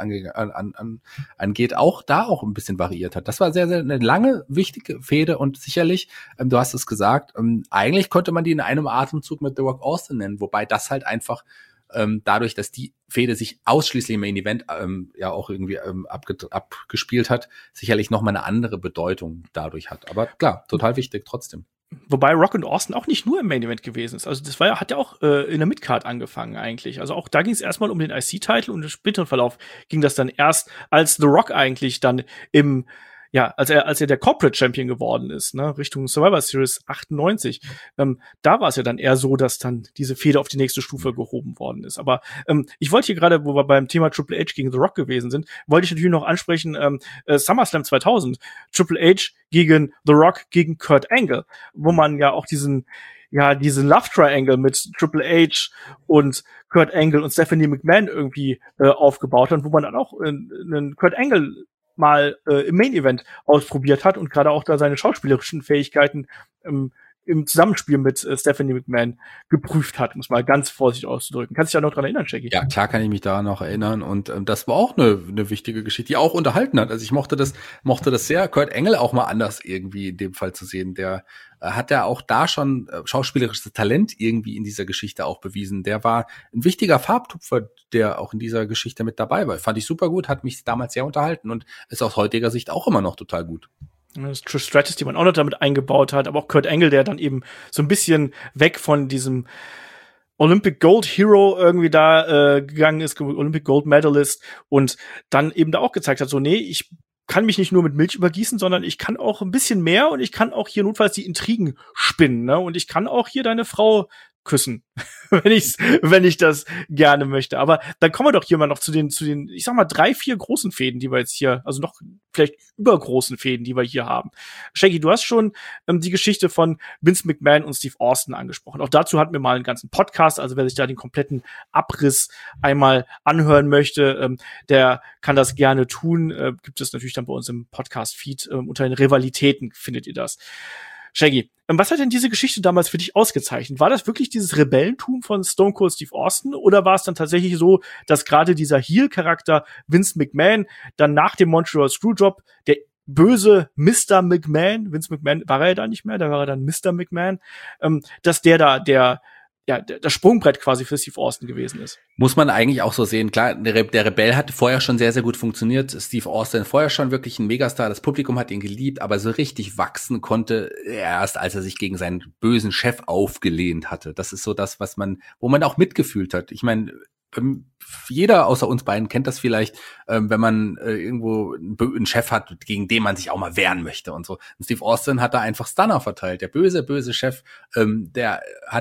angeht, auch ein bisschen variiert hat. Das war sehr, sehr eine lange, wichtige Fehde und sicherlich, du hast es gesagt, eigentlich konnte man die in einem Atemzug mit The Rock Austin nennen, wobei das halt einfach dadurch, dass die Fehde sich ausschließlich im Main Event ja auch irgendwie abgespielt hat, sicherlich nochmal eine andere Bedeutung dadurch hat. Aber klar, total wichtig trotzdem.
Wobei Rock und Austin auch nicht nur im Main Event gewesen ist. Also das hat ja auch in der Midcard angefangen eigentlich. Also auch da ging es erstmal um den IC-Titel und im späteren Verlauf ging das dann erst, als The Rock eigentlich dann als er der Corporate Champion geworden ist, ne, Richtung Survivor Series 98, da war es ja dann eher so, dass dann diese Fehde auf die nächste Stufe gehoben worden ist. Aber ich wollte hier gerade, wo wir beim Thema Triple H gegen The Rock gewesen sind, wollte ich natürlich noch ansprechen, SummerSlam 2000, Triple H gegen The Rock gegen Kurt Angle, wo man ja auch diesen Love Triangle mit Triple H und Kurt Angle und Stephanie McMahon irgendwie aufgebaut hat, wo man dann auch einen Kurt Angle mal im Main Event ausprobiert hat und gerade auch da seine schauspielerischen Fähigkeiten im Zusammenspiel mit Stephanie McMahon geprüft hat, muss mal ganz vorsichtig auszudrücken. Kannst du dich ja noch dran erinnern, Jackie?
Ja, klar kann ich mich daran noch erinnern und das war auch eine wichtige Geschichte, die auch unterhalten hat. Also ich mochte das sehr, Kurt Angle auch mal anders irgendwie in dem Fall zu sehen. Der hat ja auch da schon schauspielerisches Talent irgendwie in dieser Geschichte auch bewiesen. Der war ein wichtiger Farbtupfer, der auch in dieser Geschichte mit dabei war. Fand ich super gut, hat mich damals sehr unterhalten und ist aus heutiger Sicht auch immer noch total gut.
Das Trish Stratus, die man auch noch damit eingebaut hat, aber auch Kurt Angle, der dann eben so ein bisschen weg von diesem Olympic Gold Hero irgendwie da gegangen ist, Olympic Gold Medalist, und dann eben da auch gezeigt hat, so, nee, ich kann mich nicht nur mit Milch übergießen, sondern ich kann auch ein bisschen mehr und ich kann auch hier notfalls die Intrigen spinnen, ne? Und ich kann auch hier deine Frau küssen, wenn ich das gerne möchte. Aber dann kommen wir doch hier mal noch zu den, ich sag mal, 3, 4 großen Fäden, die wir jetzt hier, also noch vielleicht übergroßen Fäden, die wir hier haben. Shaggy, du hast schon die Geschichte von Vince McMahon und Steve Austin angesprochen. Auch dazu hatten wir mal einen ganzen Podcast, also wer sich da den kompletten Abriss einmal anhören möchte, der kann das gerne tun. Gibt es natürlich dann bei uns im Podcast-Feed. Unter den Rivalitäten findet ihr das. Shaggy, was hat denn diese Geschichte damals für dich ausgezeichnet? War das wirklich dieses Rebellentum von Stone Cold Steve Austin oder war es dann tatsächlich so, dass gerade dieser Heel-Charakter Vince McMahon dann nach dem Montreal Screwjob, der böse Mr. McMahon, Vince McMahon war er ja da nicht mehr, da war er dann Mr. McMahon, dass der da das Sprungbrett quasi für Steve Austin gewesen ist?
Muss man eigentlich auch so sehen. Klar, der Rebell hat vorher schon sehr, sehr gut funktioniert. Steve Austin vorher schon wirklich ein Megastar. Das Publikum hat ihn geliebt, aber so richtig wachsen konnte er erst, als er sich gegen seinen bösen Chef aufgelehnt hatte. Das ist so das, wo man auch mitgefühlt hat. Ich meine, jeder außer uns beiden kennt das vielleicht, wenn man irgendwo einen Chef hat, gegen den man sich auch mal wehren möchte und so. Und Steve Austin hat da einfach Stunner verteilt. Der böse Chef, der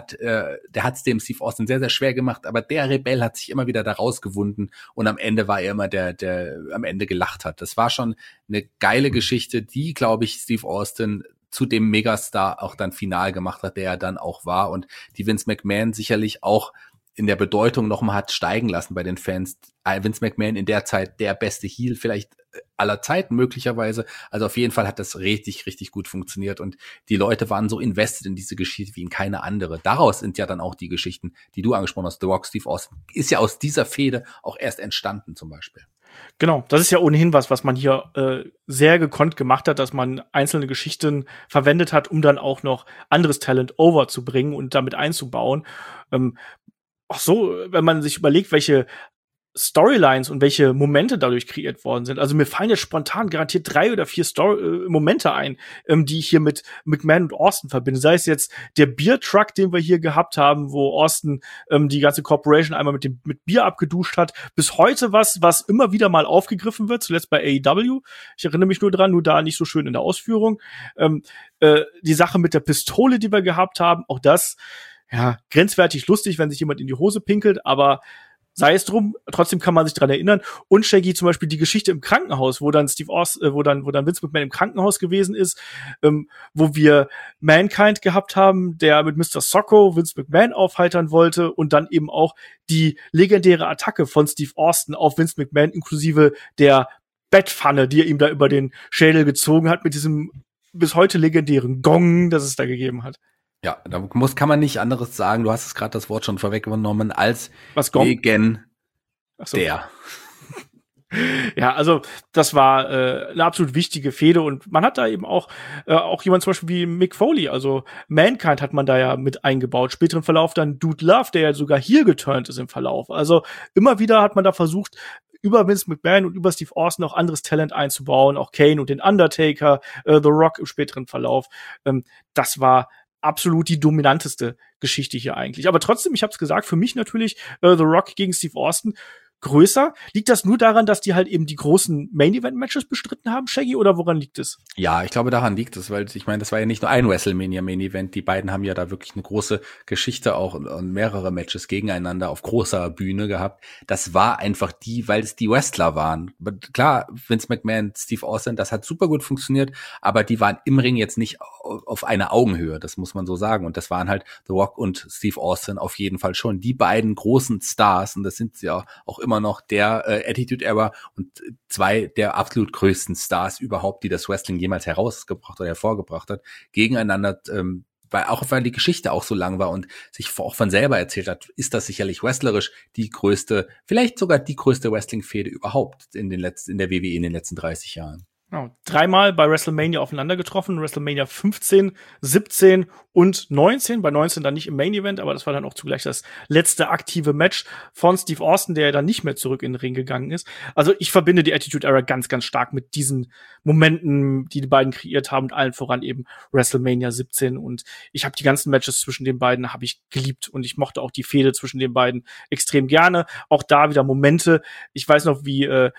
hat's dem Steve Austin sehr, sehr schwer gemacht, aber der Rebell hat sich immer wieder da rausgewunden und am Ende war er immer der am Ende gelacht hat. Das war schon eine geile Geschichte, die, glaube ich, Steve Austin zu dem Megastar auch dann final gemacht hat, der er dann auch war und die Vince McMahon sicherlich auch in der Bedeutung nochmal hat steigen lassen bei den Fans. Vince McMahon in der Zeit der beste Heel vielleicht aller Zeiten möglicherweise. Also auf jeden Fall hat das richtig, richtig gut funktioniert und die Leute waren so invested in diese Geschichte wie in keine andere. Daraus sind ja dann auch die Geschichten, die du angesprochen hast. The Rock, Steve Austin ist ja aus dieser Fehde auch erst entstanden zum Beispiel.
Genau, das ist ja ohnehin was man hier sehr gekonnt gemacht hat, dass man einzelne Geschichten verwendet hat, um dann auch noch anderes Talent over zu bringen und damit einzubauen. Auch so, wenn man sich überlegt, welche Storylines und welche Momente dadurch kreiert worden sind. Also mir fallen jetzt spontan garantiert 3 oder 4 Momente ein, die ich hier mit McMahon und Austin verbinde. Sei es jetzt der Beer-Truck, den wir hier gehabt haben, wo Austin die ganze Corporation einmal mit Bier abgeduscht hat. Bis heute was immer wieder mal aufgegriffen wird, zuletzt bei AEW. Ich erinnere mich nur dran, nur da nicht so schön in der Ausführung. Die Sache mit der Pistole, die wir gehabt haben, auch das, ja, grenzwertig lustig, wenn sich jemand in die Hose pinkelt, aber sei es drum, trotzdem kann man sich dran erinnern. Und Shaggy, zum Beispiel die Geschichte im Krankenhaus, wo dann wo dann Vince McMahon im Krankenhaus gewesen ist, wo wir Mankind gehabt haben, der mit Mr. Socko Vince McMahon aufheitern wollte und dann eben auch die legendäre Attacke von Steve Austin auf Vince McMahon inklusive der Bettpfanne, die er ihm da über den Schädel gezogen hat, mit diesem bis heute legendären Gong, das es da gegeben hat.
Ja, kann man nicht anderes sagen. Du hast es gerade das Wort schon vorweggenommen als
Was, Gong?
Legendär.
So. Ja, also das war eine absolut wichtige Fehde und man hat da eben auch jemand zum Beispiel wie Mick Foley, also Mankind hat man da ja mit eingebaut. Späteren Verlauf dann Dude Love, der ja sogar hier geturnt ist im Verlauf. Also immer wieder hat man da versucht, über Vince McMahon und über Steve Austin auch anderes Talent einzubauen, auch Kane und den Undertaker, The Rock im späteren Verlauf. Das war absolut die dominanteste Geschichte hier eigentlich. Aber trotzdem, ich habe es gesagt, für mich natürlich The Rock gegen Steve Austin größer. Liegt das nur daran, dass die halt eben die großen Main-Event-Matches bestritten haben, Shaggy, oder woran liegt es?
Ja, ich glaube, daran liegt es, weil ich meine, das war ja nicht nur ein WrestleMania-Main-Event, die beiden haben ja da wirklich eine große Geschichte auch und mehrere Matches gegeneinander auf großer Bühne gehabt. Das war einfach weil es die Wrestler waren. Klar, Vince McMahon, Steve Austin, das hat super gut funktioniert, aber die waren im Ring jetzt nicht auf einer Augenhöhe, das muss man so sagen. Und das waren halt The Rock und Steve Austin auf jeden Fall schon die beiden großen Stars, und das sind sie auch immer noch, der Attitude Era und zwei der absolut größten Stars überhaupt, die das Wrestling jemals herausgebracht oder hervorgebracht hat, gegeneinander, weil die Geschichte auch so lang war und sich auch von selber erzählt hat, ist das sicherlich wrestlerisch die größte, vielleicht sogar die größte Wrestling-Fehde überhaupt in der WWE in den letzten 30 Jahren.
Genau. 3-mal bei WrestleMania aufeinander getroffen, WrestleMania 15, 17 und 19. Bei 19 dann nicht im Main Event, aber das war dann auch zugleich das letzte aktive Match von Steve Austin, der ja dann nicht mehr zurück in den Ring gegangen ist. Also ich verbinde die Attitude Era ganz, ganz stark mit diesen Momenten, die beiden kreiert haben, und allen voran eben WrestleMania 17. Und ich habe die ganzen Matches zwischen den beiden habe ich geliebt und ich mochte auch die Fehde zwischen den beiden extrem gerne. Auch da wieder Momente. Ich weiß noch,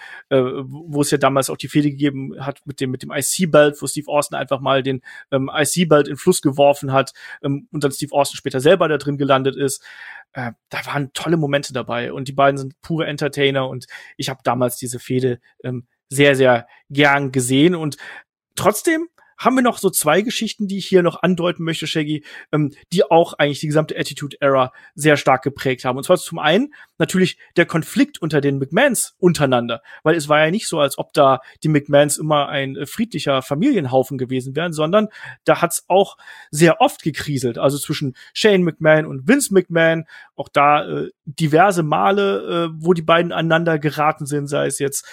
wo es ja damals auch die Fehde gegeben hat mit dem IC-Belt, wo Steve Austin einfach mal den IC-Belt in den Fluss geworfen hat und dann Steve Austin später selber da drin gelandet ist. Da waren tolle Momente dabei und die beiden sind pure Entertainer und ich habe damals diese Fehde sehr, sehr gern gesehen und trotzdem haben wir noch so zwei Geschichten, die ich hier noch andeuten möchte, Shaggy, die auch eigentlich die gesamte Attitude-Era sehr stark geprägt haben. Und zwar zum einen natürlich der Konflikt unter den McMahons untereinander, weil es war ja nicht so, als ob da die McMahons immer ein friedlicher Familienhaufen gewesen wären, sondern da hat's auch sehr oft gekriselt, also zwischen Shane McMahon und Vince McMahon, auch da diverse Male, wo die beiden aneinander geraten sind, sei es jetzt,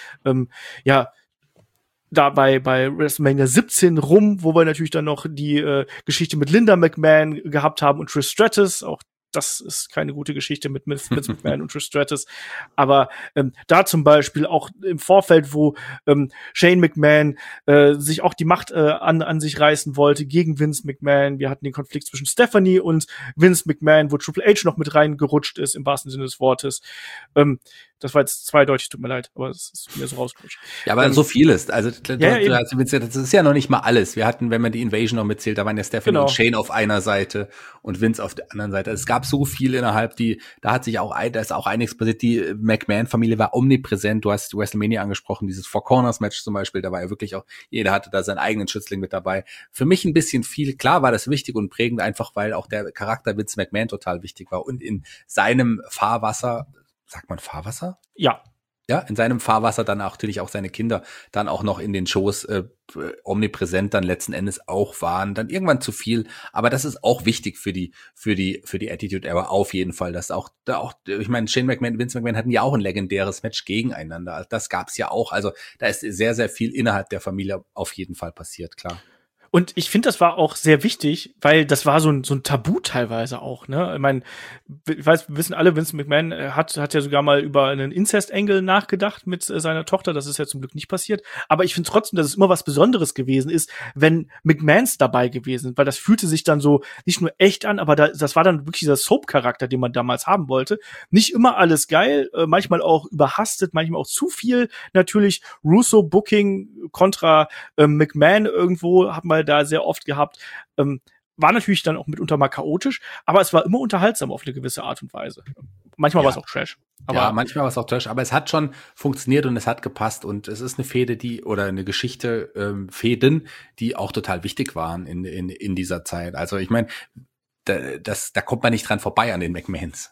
da bei WrestleMania 17 rum, wo wir natürlich dann noch die Geschichte mit Linda McMahon gehabt haben und Trish Stratus. Auch das ist keine gute Geschichte mit Vince McMahon und Trish Stratus. Aber da zum Beispiel auch im Vorfeld, wo Shane McMahon sich auch die Macht an sich reißen wollte gegen Vince McMahon. Wir hatten den Konflikt zwischen Stephanie und Vince McMahon, wo Triple H noch mit reingerutscht ist, im wahrsten Sinne des Wortes. Das war jetzt zweideutig, tut mir leid, aber es ist mir so rausgerutscht.
Ja, aber so vieles. Also, das ist ja noch nicht mal alles. Wir hatten, wenn man die Invasion noch mitzählt, da waren ja Stephanie und Shane auf einer Seite und Vince auf der anderen Seite. Es gab so viel innerhalb, da ist auch einiges passiert. Die McMahon-Familie war omnipräsent. Du hast WrestleMania angesprochen, dieses Four Corners-Match zum Beispiel, da war ja wirklich auch, jeder hatte da seinen eigenen Schützling mit dabei. Für mich ein bisschen viel. Klar war das wichtig und prägend, einfach weil auch der Charakter Vince McMahon total wichtig war und in seinem Fahrwasser, sagt man Fahrwasser?
Ja.
Ja, in seinem Fahrwasser dann auch natürlich auch seine Kinder dann auch noch in den Shows omnipräsent dann letzten Endes auch waren. Dann irgendwann zu viel, aber das ist auch wichtig für die Attitude Era auf jeden Fall, dass ich meine, Shane McMahon, Vince McMahon hatten ja auch ein legendäres Match gegeneinander. Das gab's ja auch. Also da ist sehr, sehr viel innerhalb der Familie auf jeden Fall passiert, klar.
Und ich finde, das war auch sehr wichtig, weil das war so ein Tabu teilweise auch, ne? Ich meine, wir wissen alle, Vince McMahon hat ja sogar mal über einen Incest-Angle nachgedacht mit seiner Tochter. Das ist ja zum Glück nicht passiert. Aber ich finde trotzdem, dass es immer was Besonderes gewesen ist, wenn McMahons dabei gewesen sind, weil das fühlte sich dann so nicht nur echt an, aber das war dann wirklich dieser Soap-Charakter, den man damals haben wollte. Nicht immer alles geil, manchmal auch überhastet, manchmal auch zu viel. Natürlich Russo-Booking kontra McMahon irgendwo hat man da sehr oft gehabt, war natürlich dann auch mitunter mal chaotisch, aber es war immer unterhaltsam auf eine gewisse Art und Weise. Manchmal war es auch Trash.
Aber manchmal war es auch Trash, aber es hat schon funktioniert und es hat gepasst und es ist eine Fehde, eine Geschichte, Fehden, die auch total wichtig waren in dieser Zeit. Also ich meine, da kommt man nicht dran vorbei an den McMahons.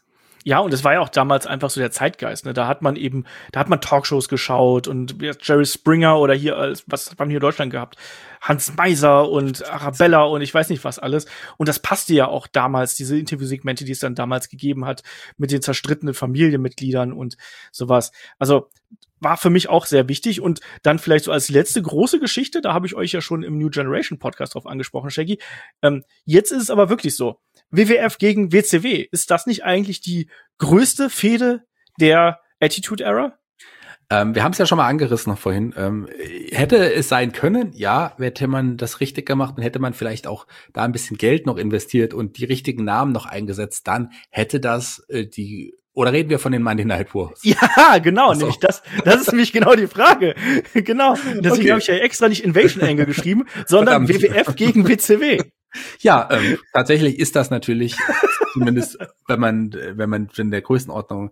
Ja, und es war ja auch damals einfach so der Zeitgeist, ne? Da hat man Talkshows geschaut und Jerry Springer oder hier, was haben wir hier in Deutschland gehabt? Hans Meiser und Arabella und ich weiß nicht was alles. Und das passte ja auch damals, diese Interviewsegmente, die es dann damals gegeben hat, mit den zerstrittenen Familienmitgliedern und sowas. Also, war für mich auch sehr wichtig. Und dann vielleicht so als letzte große Geschichte, da habe ich euch ja schon im New Generation Podcast drauf angesprochen, Shaggy. Jetzt ist es aber wirklich so. WWF gegen WCW. Ist das nicht eigentlich die größte Fehde der Attitude Era?
Wir haben es ja schon mal angerissen noch vorhin. Hätte es sein können, ja, hätte man das richtig gemacht und hätte man vielleicht auch da ein bisschen Geld noch investiert und die richtigen Namen noch eingesetzt, dann hätte das oder reden wir von den Monday Night Wars?
Ja, genau,
Achso.
nämlich das ist nämlich genau die Frage. Genau, deswegen habe ich ja extra nicht Invasion Angle geschrieben, sondern
Verdammt.
WWF gegen WCW.
Ja, tatsächlich ist das natürlich, zumindest wenn der Größenordnung,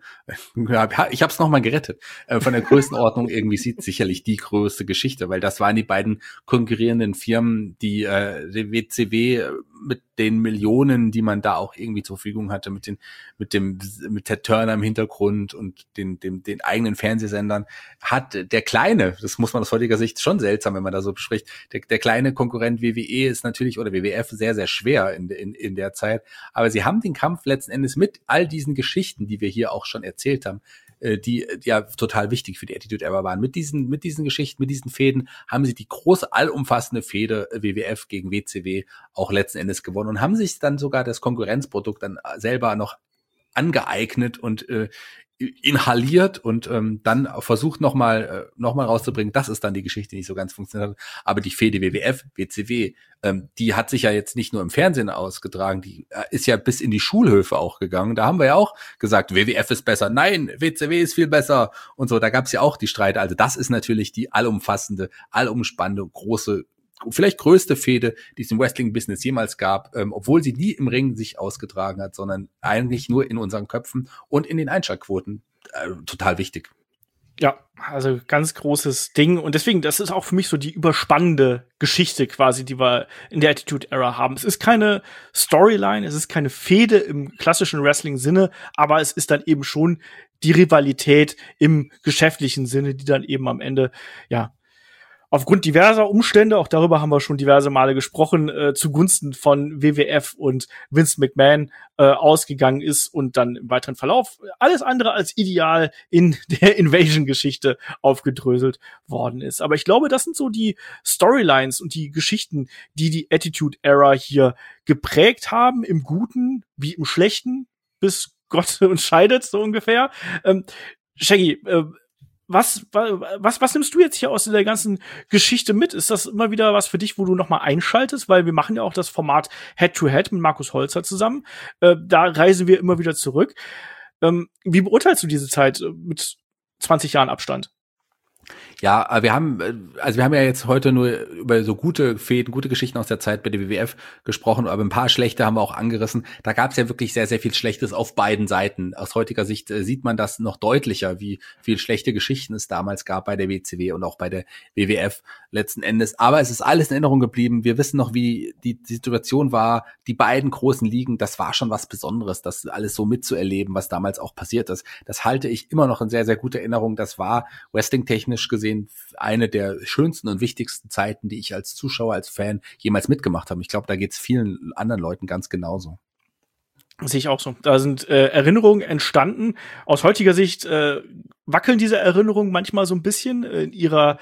ich habe es nochmal gerettet, von der Größenordnung irgendwie sieht, sicherlich die größte Geschichte, weil das waren die beiden konkurrierenden Firmen, die WCW mit den Millionen, die man da auch irgendwie zur Verfügung hatte, mit Ted Turner im Hintergrund und den eigenen Fernsehsendern, hat der kleine, das muss man aus heutiger Sicht schon seltsam, wenn man da so bespricht, der kleine Konkurrent WWE ist natürlich, oder WWF, sehr, sehr schwer in der Zeit. Aber sie haben den Kampf letzten Endes mit all diesen Geschichten, die wir hier auch schon erzählt haben, die ja total wichtig für die Attitude Era waren. Mit diesen Geschichten, mit diesen Fäden haben sie die große, allumfassende Fehde WWF gegen WCW auch letzten Endes gewonnen und haben sich dann sogar das Konkurrenzprodukt dann selber noch angeeignet und inhaliert und dann versucht nochmal rauszubringen. Das ist dann die Geschichte, die nicht so ganz funktioniert hat. Aber die Fehde WWF, WCW, die hat sich ja jetzt nicht nur im Fernsehen ausgetragen, die ist ja bis in die Schulhöfe auch gegangen. Da haben wir ja auch gesagt, WWF ist besser. Nein, WCW ist viel besser. Und so, da gab es ja auch die Streite. Also das ist natürlich die allumfassende, allumspannende, große, vielleicht größte Fehde, die es im Wrestling-Business jemals gab, obwohl sie nie im Ring sich ausgetragen hat, sondern eigentlich nur in unseren Köpfen und in den Einschaltquoten. Total wichtig.
Ja, also ganz großes Ding. Und deswegen, das ist auch für mich so die überspannende Geschichte quasi, die wir in der Attitude Era haben. Es ist keine Storyline, es ist keine Fehde im klassischen Wrestling-Sinne, aber es ist dann eben schon die Rivalität im geschäftlichen Sinne, die dann eben am Ende, ja, aufgrund diverser Umstände, auch darüber haben wir schon diverse Male gesprochen, zugunsten von WWF und Vince McMahon ausgegangen ist und dann im weiteren Verlauf alles andere als ideal in der Invasion-Geschichte aufgedröselt worden ist. Aber ich glaube, das sind so die Storylines und die Geschichten, die Attitude Era hier geprägt haben, im Guten wie im Schlechten, bis Gott uns scheidet, so ungefähr. Shaggy, was nimmst du jetzt hier aus der ganzen Geschichte mit? Ist das immer wieder was für dich, wo du noch mal einschaltest? Weil wir machen ja auch das Format Head-to-Head mit Markus Holzer zusammen. Da reisen wir immer wieder zurück. Wie beurteilst du diese Zeit mit 20 Jahren Abstand?
Ja, wir haben ja jetzt heute nur über so gute Fäden, gute Geschichten aus der Zeit bei der WWF gesprochen, aber ein paar schlechte haben wir auch angerissen. Da gab es ja wirklich sehr, sehr viel Schlechtes auf beiden Seiten. Aus heutiger Sicht sieht man das noch deutlicher, wie viel schlechte Geschichten es damals gab bei der WCW und auch bei der WWF letzten Endes. Aber es ist alles in Erinnerung geblieben. Wir wissen noch, wie die Situation war. Die beiden großen Ligen, das war schon was Besonderes, das alles so mitzuerleben, was damals auch passiert ist. Das halte ich immer noch in sehr, sehr guter Erinnerung. Das war wrestling-technisch gesehen eine der schönsten und wichtigsten Zeiten, die ich als Zuschauer, als Fan jemals mitgemacht habe. Ich glaube, da geht's vielen anderen Leuten ganz genauso.
Sehe ich auch so. Da sind Erinnerungen entstanden. Aus heutiger Sicht wackeln diese Erinnerungen manchmal so ein bisschen in ihrer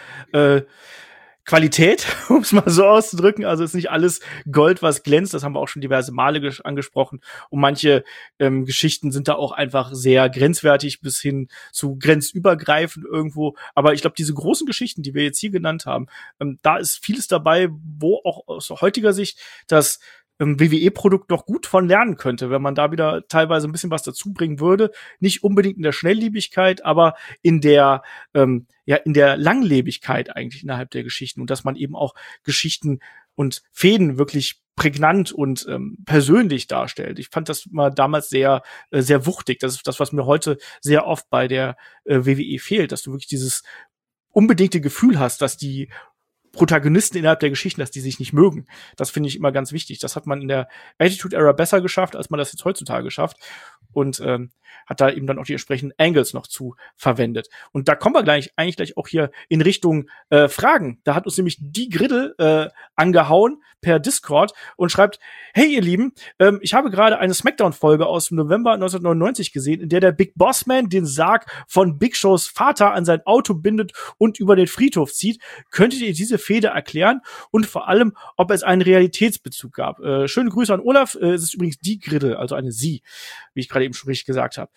Qualität, um es mal so auszudrücken. Also ist nicht alles Gold, was glänzt. Das haben wir auch schon diverse Male angesprochen. Und manche Geschichten sind da auch einfach sehr grenzwertig bis hin zu grenzübergreifend irgendwo. Aber ich glaube, diese großen Geschichten, die wir jetzt hier genannt haben, da ist vieles dabei, wo auch aus heutiger Sicht das WWE-Produkt noch gut von lernen könnte, wenn man da wieder teilweise ein bisschen was dazu bringen würde. Nicht unbedingt in der Schnelllebigkeit, aber in der in der Langlebigkeit eigentlich innerhalb der Geschichten und dass man eben auch Geschichten und Fäden wirklich prägnant und persönlich darstellt. Ich fand das mal damals sehr sehr wuchtig. Das ist das, was mir heute sehr oft bei der WWE fehlt, dass du wirklich dieses unbedingte Gefühl hast, dass die Protagonisten innerhalb der Geschichten, dass die sich nicht mögen. Das finde ich immer ganz wichtig. Das hat man in der Attitude Era besser geschafft, als man das jetzt heutzutage schafft. Und hat da eben dann auch die entsprechenden Angles noch zu verwendet. Und da kommen wir eigentlich gleich auch hier in Richtung Fragen. Da hat uns nämlich die Griddle angehauen per Discord und schreibt: Hey ihr Lieben, ich habe gerade eine Smackdown-Folge aus dem November 1999 gesehen, in der Big Boss Man den Sarg von Big Shows Vater an sein Auto bindet und über den Friedhof zieht. Könntet ihr diese Fehde erklären und vor allem, ob es einen Realitätsbezug gab? Schöne Grüße an Olaf. Es ist übrigens die Griddle, also eine Sie, wie ich gerade eben schon richtig gesagt habe.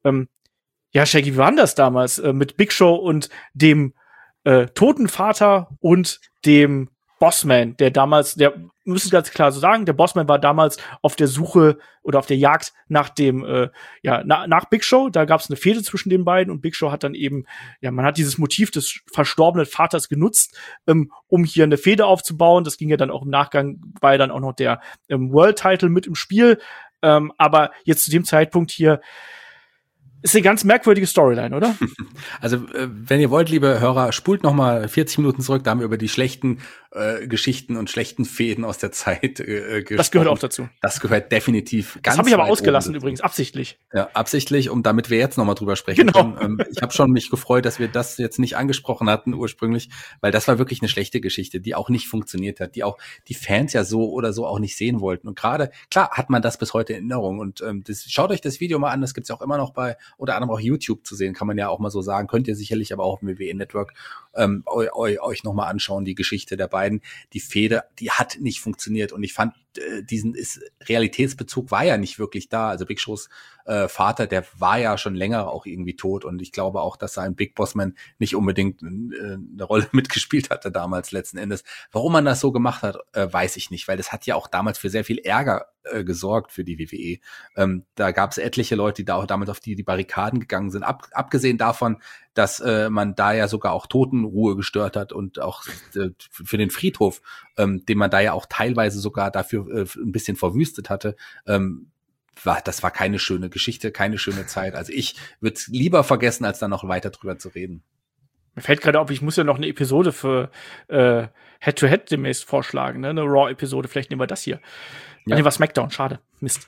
Ja, Shaggy, wie war denn das damals mit Big Show und dem toten Vater und dem Bossman, der damals, wir müssen ganz klar so sagen, der Bossman war damals auf der Suche oder auf der Jagd nach dem, nach Big Show. Da gab es eine Fehde zwischen den beiden und Big Show hat dann eben, man hat dieses Motiv des verstorbenen Vaters genutzt, um hier eine Fehde aufzubauen. Das ging ja dann auch im Nachgang, war ja dann auch noch der World Title mit im Spiel. Aber jetzt zu dem Zeitpunkt hier ist eine ganz merkwürdige Storyline, oder?
Also, wenn ihr wollt, liebe Hörer, spult noch mal 40 Minuten zurück, da haben wir über die schlechten Geschichten und schlechten Fäden aus der Zeit gesprochen.
Das gehört auch dazu.
Das gehört definitiv ganz.
Das habe ich aber ausgelassen übrigens, absichtlich.
Ja, absichtlich, damit wir jetzt noch mal drüber sprechen können. Ich habe schon mich gefreut, dass wir das jetzt nicht angesprochen hatten ursprünglich, weil das war wirklich eine schlechte Geschichte, die auch nicht funktioniert hat, die auch die Fans ja so oder so auch nicht sehen wollten. Und gerade, klar, hat man das bis heute in Erinnerung. Und schaut euch das Video mal an, das gibt's ja auch immer noch bei, unter anderem auch YouTube zu sehen, kann man ja auch mal so sagen. Könnt ihr sicherlich aber auch im WWE Network euch noch mal anschauen, die Geschichte der beiden. Die Fehde, die hat nicht funktioniert und ich fand, Realitätsbezug war ja nicht wirklich da. Also Big Shows Vater, der war ja schon länger auch irgendwie tot und ich glaube auch, dass ein Big Boss Man nicht unbedingt eine Rolle mitgespielt hatte damals letzten Endes. Warum man das so gemacht hat, weiß ich nicht, weil das hat ja auch damals für sehr viel Ärger gesorgt für die WWE. Da gab es etliche Leute, die da auch damals auf die Barrikaden gegangen sind. Abgesehen davon, dass man da ja sogar auch Totenruhe gestört hat und auch für den Friedhof, den man da ja auch teilweise sogar dafür ein bisschen verwüstet hatte, das war keine schöne Geschichte, keine schöne Zeit. Also ich würde es lieber vergessen, als dann noch weiter drüber zu reden.
Mir fällt gerade auf, ich muss ja noch eine Episode für Head-to-Head demnächst vorschlagen, ne? Eine Raw-Episode, vielleicht nehmen wir das hier. Ja. Nee, war SmackDown, schade. Mist.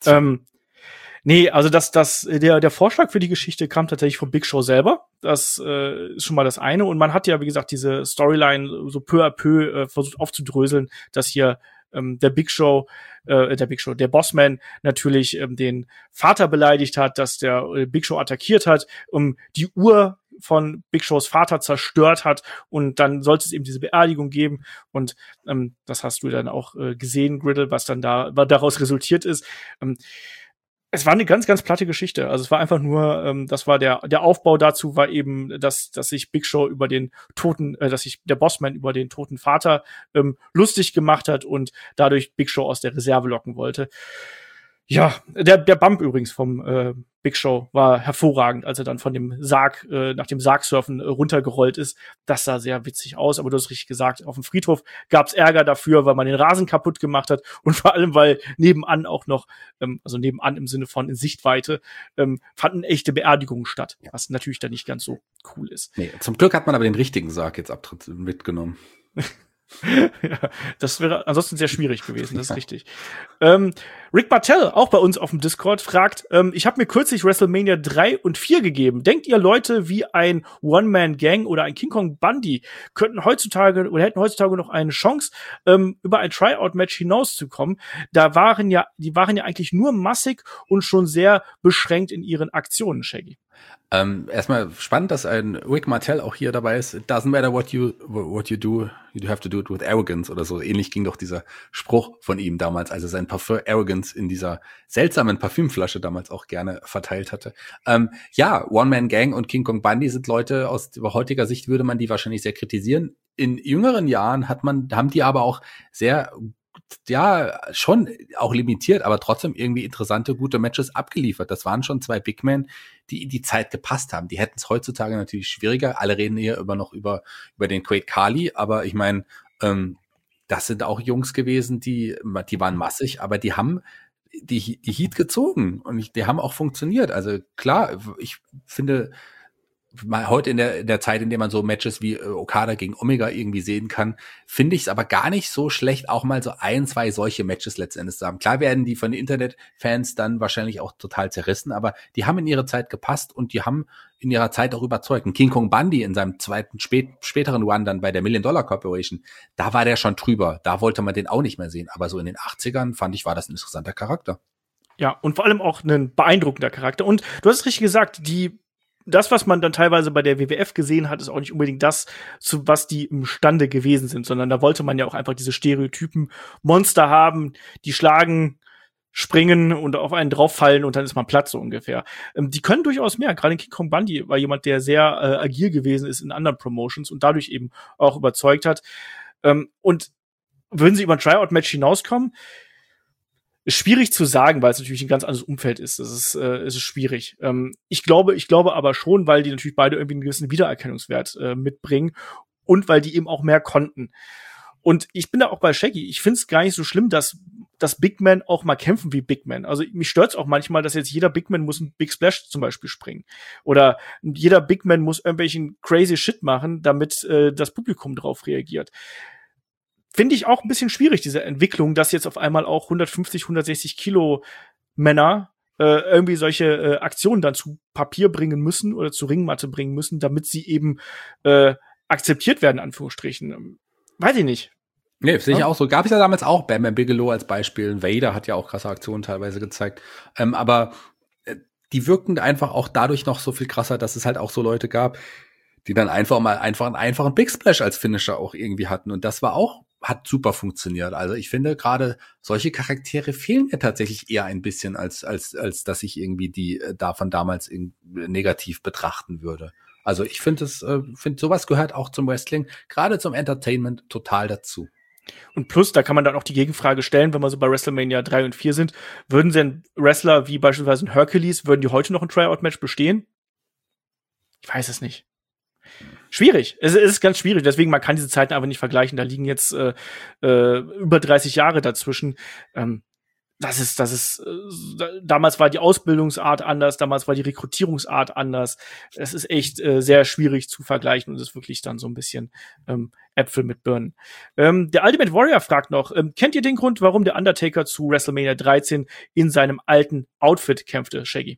Nee, also der Vorschlag für die Geschichte kam tatsächlich von Big Show selber. Das ist schon mal das eine. Und man hat ja, wie gesagt, diese Storyline so peu à peu versucht aufzudröseln, dass hier der Bossman natürlich den Vater beleidigt hat, dass der Big Show attackiert hat, die Uhr von Big Shows Vater zerstört hat und dann sollte es eben diese Beerdigung geben und das hast du dann auch gesehen, Griddle, was dann daraus resultiert ist. Es war eine ganz, ganz platte Geschichte. Also es war einfach nur, das war der Aufbau dazu war eben, dass sich Big Show über den toten, dass sich der Bossman über den toten Vater lustig gemacht hat und dadurch Big Show aus der Reserve locken wollte. Ja, der Bump übrigens vom Big Show war hervorragend, als er dann von dem Sarg, nach dem Sargsurfen runtergerollt ist. Das sah sehr witzig aus, aber du hast richtig gesagt, auf dem Friedhof gab's Ärger dafür, weil man den Rasen kaputt gemacht hat und vor allem, weil nebenan auch noch, also nebenan im Sinne von in Sichtweite, fanden echte Beerdigungen statt, was natürlich dann nicht ganz so cool ist.
Nee, zum Glück hat man aber den richtigen Sarg jetzt mitgenommen.
Ja, das wäre ansonsten sehr schwierig gewesen, das ist richtig. Rick Martell, auch bei uns auf dem Discord, fragt, ich habe mir kürzlich WrestleMania 3 und 4 gegeben. Denkt ihr, Leute wie ein One-Man-Gang oder ein King Kong Bundy hätten heutzutage noch eine Chance, über ein Tryout-Match hinauszukommen? Die waren ja eigentlich nur massig und schon sehr beschränkt in ihren Aktionen, Shaggy.
Erstmal spannend, dass ein Rick Martell auch hier dabei ist. It doesn't matter what you do, you have to do it with arrogance oder so. Ähnlich ging doch dieser Spruch von ihm damals, als er sein Parfum Arrogance in dieser seltsamen Parfümflasche damals auch gerne verteilt hatte. Ja, One-Man-Gang und King Kong Bundy sind Leute, aus heutiger Sicht würde man die wahrscheinlich sehr kritisieren. In jüngeren Jahren haben die aber auch sehr schon auch limitiert, aber trotzdem irgendwie interessante, gute Matches abgeliefert. Das waren schon zwei Big Men, die in die Zeit gepasst haben. Die hätten es heutzutage natürlich schwieriger. Alle reden hier noch über den Great Khali, aber ich meine, das sind auch Jungs gewesen, die waren massig, aber die haben die Heat gezogen und die haben auch funktioniert. Also klar, ich finde, mal heute in der Zeit, in der man so Matches wie Okada gegen Omega irgendwie sehen kann, finde ich es aber gar nicht so schlecht, auch mal so 2 solche Matches letztendlich zu haben. Klar werden die von den Internetfans dann wahrscheinlich auch total zerrissen, aber die haben in ihre Zeit gepasst und die haben in ihrer Zeit auch überzeugt. Und King Kong Bundy in seinem späteren Run dann bei der Million Dollar Corporation, da war der schon drüber. Da wollte man den auch nicht mehr sehen. Aber so in den 80ern, fand ich, war das ein interessanter Charakter.
Ja, und vor allem auch ein beeindruckender Charakter. Und du hast es richtig gesagt, das, was man dann teilweise bei der WWF gesehen hat, ist auch nicht unbedingt das, zu was die imstande gewesen sind, sondern da wollte man ja auch einfach diese Stereotypen Monster haben, die schlagen, springen und auf einen drauffallen und dann ist man platt, so ungefähr. Die können durchaus mehr. Gerade King Kong Bundy war jemand, der sehr agil gewesen ist in anderen Promotions und dadurch eben auch überzeugt hat. Und würden sie über ein Tryout-Match hinauskommen? Ist schwierig zu sagen, weil es natürlich ein ganz anderes Umfeld ist. Es ist schwierig. Ich glaube aber schon, weil die natürlich beide irgendwie einen gewissen Wiedererkennungswert mitbringen und weil die eben auch mehr konnten. Und ich bin da auch bei Shaggy. Ich finde es gar nicht so schlimm, dass Big Men auch mal kämpfen wie Big Men. Also mich stört's auch manchmal, dass jetzt jeder Big Man muss einen Big Splash zum Beispiel springen. Oder jeder Big Man muss irgendwelchen crazy Shit machen, damit das Publikum drauf reagiert. Finde ich auch ein bisschen schwierig, diese Entwicklung, dass jetzt auf einmal auch 150, 160 Kilo Männer irgendwie solche Aktionen dann zu Papier bringen müssen oder zu Ringmatte bringen müssen, damit sie eben akzeptiert werden, in Anführungsstrichen. Weiß ich nicht.
Nee, sehe ich auch so. Gab es ja damals auch Bam Bam Bigelow als Beispiel. Vader hat ja auch krasse Aktionen teilweise gezeigt. Aber die wirkten einfach auch dadurch noch so viel krasser, dass es halt auch so Leute gab, die dann einfach einen einfachen Big Splash als Finisher auch irgendwie hatten. Und das hat super funktioniert. Also ich finde, gerade solche Charaktere fehlen mir tatsächlich eher ein bisschen, als dass ich irgendwie die davon damals negativ betrachten würde. Also ich finde sowas gehört auch zum Wrestling, gerade zum Entertainment, total dazu.
Und plus, da kann man dann auch die Gegenfrage stellen, wenn wir so bei WrestleMania 3 und 4 sind, würden denn Wrestler wie beispielsweise ein Hercules, würden die heute noch ein Tryout-Match bestehen? Ich weiß es nicht. Schwierig. Es ist ganz schwierig. Deswegen, man kann diese Zeiten einfach nicht vergleichen. Da liegen jetzt über 30 Jahre dazwischen. Damals war die Ausbildungsart anders, damals war die Rekrutierungsart anders. Es ist echt sehr schwierig zu vergleichen und ist wirklich dann so ein bisschen Äpfel mit Birnen. Der Ultimate Warrior fragt noch, kennt ihr den Grund, warum der Undertaker zu WrestleMania 13 in seinem alten Outfit kämpfte, Shaggy?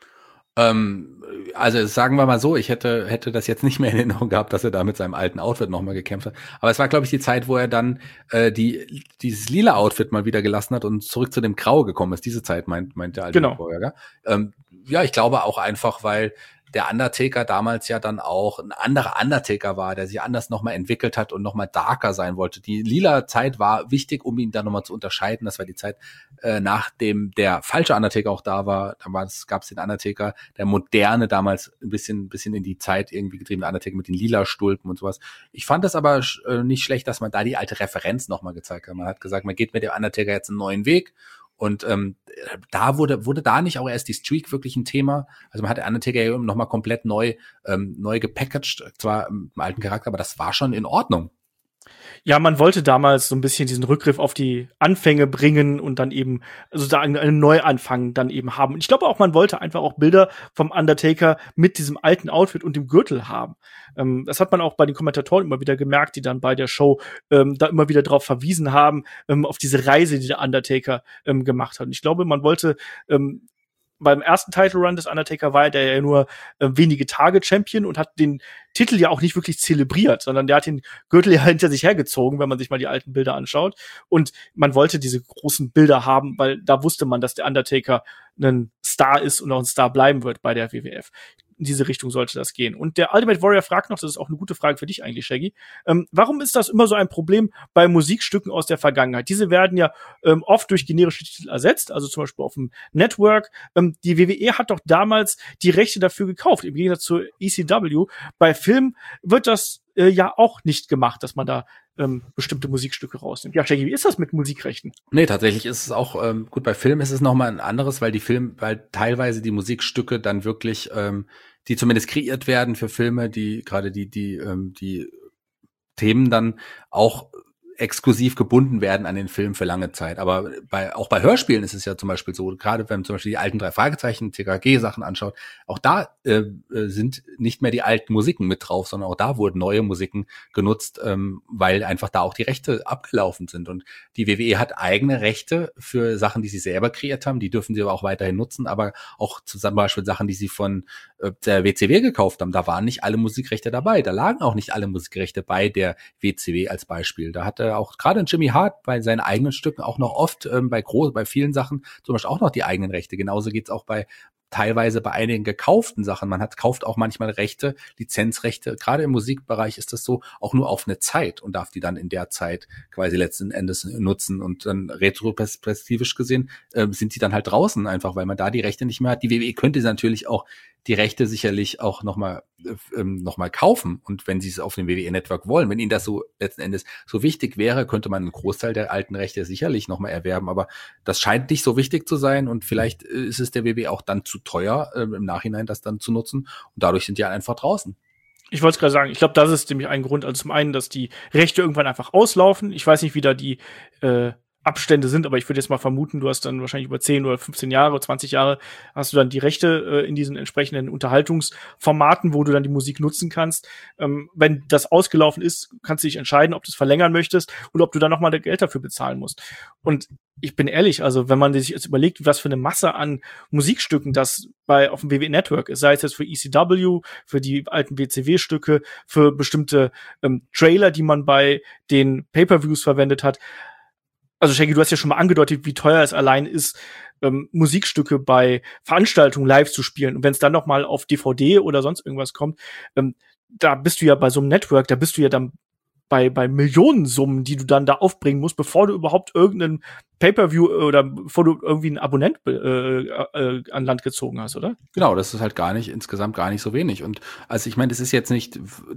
Also sagen wir mal so, ich hätte das jetzt nicht mehr in Erinnerung gehabt, dass er da mit seinem alten Outfit nochmal gekämpft hat. Aber es war, glaube ich, die Zeit, wo er dann dieses lila Outfit mal wieder gelassen hat und zurück zu dem Grau gekommen ist. Diese Zeit meint der alte Vorgänger. Ja, ich glaube auch einfach, weil der Undertaker damals ja dann auch ein anderer Undertaker war, der sich anders nochmal entwickelt hat und nochmal darker sein wollte. Die lila Zeit war wichtig, um ihn dann nochmal zu unterscheiden. Das war die Zeit, nachdem der falsche Undertaker auch da war. Damals gab es den Undertaker, der moderne, damals ein bisschen in die Zeit irgendwie getriebene Undertaker mit den lila Stulpen und sowas. Ich fand das aber nicht schlecht, dass man da die alte Referenz nochmal gezeigt hat. Man hat gesagt, man geht mit dem Undertaker jetzt einen neuen Weg. Und da wurde da nicht auch erst die Streak wirklich ein Thema. Also man hat den Undertaker ja nochmal komplett neu gepackaged, zwar im alten Charakter, aber das war schon in Ordnung.
Ja, man wollte damals so ein bisschen diesen Rückgriff auf die Anfänge bringen und dann eben sozusagen einen Neuanfang dann eben haben. Und ich glaube auch, man wollte einfach auch Bilder vom Undertaker mit diesem alten Outfit und dem Gürtel haben. Das hat man auch bei den Kommentatoren immer wieder gemerkt, die dann bei der Show da immer wieder drauf verwiesen haben, auf diese Reise, die der Undertaker gemacht hat. Und ich glaube, man wollte beim ersten Title Run des Undertaker war der ja nur wenige Tage Champion und hat den Titel ja auch nicht wirklich zelebriert, sondern der hat den Gürtel ja hinter sich hergezogen, wenn man sich mal die alten Bilder anschaut. Und man wollte diese großen Bilder haben, weil da wusste man, dass der Undertaker ein Star ist und auch ein Star bleiben wird bei der WWF. In diese Richtung sollte das gehen. Und der Ultimate Warrior fragt noch, das ist auch eine gute Frage für dich eigentlich, Shaggy, warum ist das immer so ein Problem bei Musikstücken aus der Vergangenheit? Diese werden ja oft durch generische Titel ersetzt, also zum Beispiel auf dem Network. Die WWE hat doch damals die Rechte dafür gekauft, im Gegensatz zur ECW. Bei Filmen wird das ja auch nicht gemacht, dass man da bestimmte Musikstücke rausnimmt. Ja, Shaggy, wie ist das mit Musikrechten?
Nee, tatsächlich ist es auch, gut, bei Filmen ist es nochmal ein anderes, weil teilweise die Musikstücke dann wirklich, die zumindest kreiert werden für Filme, die gerade die Themen dann auch exklusiv gebunden werden an den Film für lange Zeit. Aber auch bei Hörspielen ist es ja zum Beispiel so, gerade wenn man zum Beispiel die alten 3 Fragezeichen, TKG-Sachen anschaut, auch da sind nicht mehr die alten Musiken mit drauf, sondern auch da wurden neue Musiken genutzt, weil einfach da auch die Rechte abgelaufen sind. Und die WWE hat eigene Rechte für Sachen, die sie selber kreiert haben, die dürfen sie aber auch weiterhin nutzen, aber auch zum Beispiel Sachen, die sie von der WCW gekauft haben, da waren nicht alle Musikrechte dabei, da lagen auch nicht alle Musikrechte bei der WCW als Beispiel. Da hatte auch gerade Jimmy Hart bei seinen eigenen Stücken auch noch oft bei vielen Sachen zum Beispiel auch noch die eigenen Rechte. Genauso geht's auch teilweise bei einigen gekauften Sachen. Kauft auch manchmal Rechte, Lizenzrechte. Gerade im Musikbereich ist das so, auch nur auf eine Zeit und darf die dann in der Zeit quasi letzten Endes nutzen. Und dann retroperspektivisch gesehen sind die dann halt draußen einfach, weil man da die Rechte nicht mehr hat. Die WWE könnte natürlich auch die Rechte sicherlich auch noch mal kaufen. Und wenn sie es auf dem WWE-Network wollen, wenn ihnen das so letzten Endes so wichtig wäre, könnte man einen Großteil der alten Rechte sicherlich noch mal erwerben. Aber das scheint nicht so wichtig zu sein. Und vielleicht ist es der WWE auch dann zu teuer, im Nachhinein das dann zu nutzen. Und dadurch sind die einfach draußen.
Ich wollte es gerade sagen, ich glaube, das ist nämlich ein Grund. Also zum einen, dass die Rechte irgendwann einfach auslaufen. Ich weiß nicht, wie da die Abstände sind, aber ich würde jetzt mal vermuten, du hast dann wahrscheinlich über 10 oder 15 Jahre, 20 Jahre hast du dann die Rechte in diesen entsprechenden Unterhaltungsformaten, wo du dann die Musik nutzen kannst. Wenn das ausgelaufen ist, kannst du dich entscheiden, ob du es verlängern möchtest oder ob du dann nochmal Geld dafür bezahlen musst. Und ich bin ehrlich, also wenn man sich jetzt überlegt, was für eine Masse an Musikstücken das auf dem WWE Network ist, sei es jetzt für ECW, für die alten WCW-Stücke, für bestimmte Trailer, die man bei den Pay-Per-Views verwendet hat. Also Shaggy, du hast ja schon mal angedeutet, wie teuer es allein ist, Musikstücke bei Veranstaltungen live zu spielen. Und wenn es dann noch mal auf DVD oder sonst irgendwas kommt, da bist du ja bei so einem Network, da bist du ja dann bei Millionensummen, die du dann da aufbringen musst, bevor du überhaupt irgendeinen Pay-Per-View oder bevor du irgendwie einen Abonnent an Land gezogen hast, oder?
Genau, das ist halt insgesamt gar nicht so wenig. Und also ich meine, das ist jetzt nicht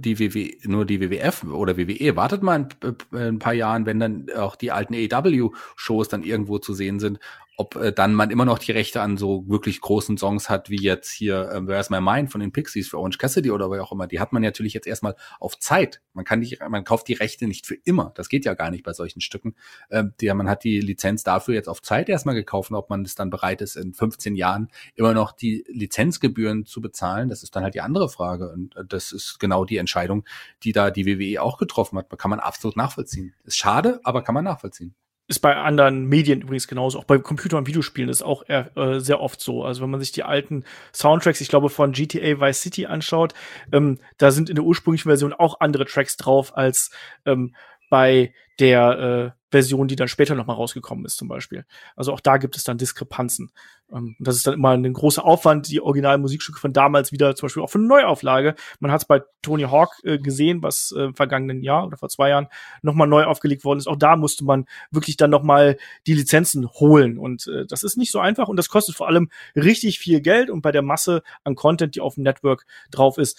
nur die WWF oder WWE. Wartet mal ein paar Jahren, wenn dann auch die alten AEW-Shows dann irgendwo zu sehen sind, ob dann man immer noch die Rechte an so wirklich großen Songs hat, wie jetzt hier Where's My Mind von den Pixies für Orange Cassidy oder wer auch immer. Die hat man natürlich jetzt erstmal auf Zeit. Man kauft die Rechte nicht für immer. Das geht ja gar nicht bei solchen Stücken. Man hat die Lizenz dafür jetzt auf Zeit erstmal gekauft. Und ob man es dann bereit ist, in 15 Jahren immer noch die Lizenzgebühren zu bezahlen, das ist dann halt die andere Frage. Und das ist genau die Entscheidung, die da die WWE auch getroffen hat. Kann man absolut nachvollziehen. Ist schade, aber kann man nachvollziehen.
Ist bei anderen Medien übrigens genauso. Auch bei Computer- und Videospielen ist auch sehr oft so. Also wenn man sich die alten Soundtracks, ich glaube von GTA Vice City anschaut, da sind in der ursprünglichen Version auch andere Tracks drauf als bei der Version, die dann später noch mal rausgekommen ist zum Beispiel. Also auch da gibt es dann Diskrepanzen. Das ist dann immer ein großer Aufwand, die originalen Musikstücke von damals wieder zum Beispiel auch für eine Neuauflage. Man hat es bei Tony Hawk gesehen, was im vergangenen Jahr oder vor 2 Jahren noch mal neu aufgelegt worden ist. Auch da musste man wirklich dann noch mal die Lizenzen holen. Und das ist nicht so einfach und das kostet vor allem richtig viel Geld. Und bei der Masse an Content, die auf dem Network drauf ist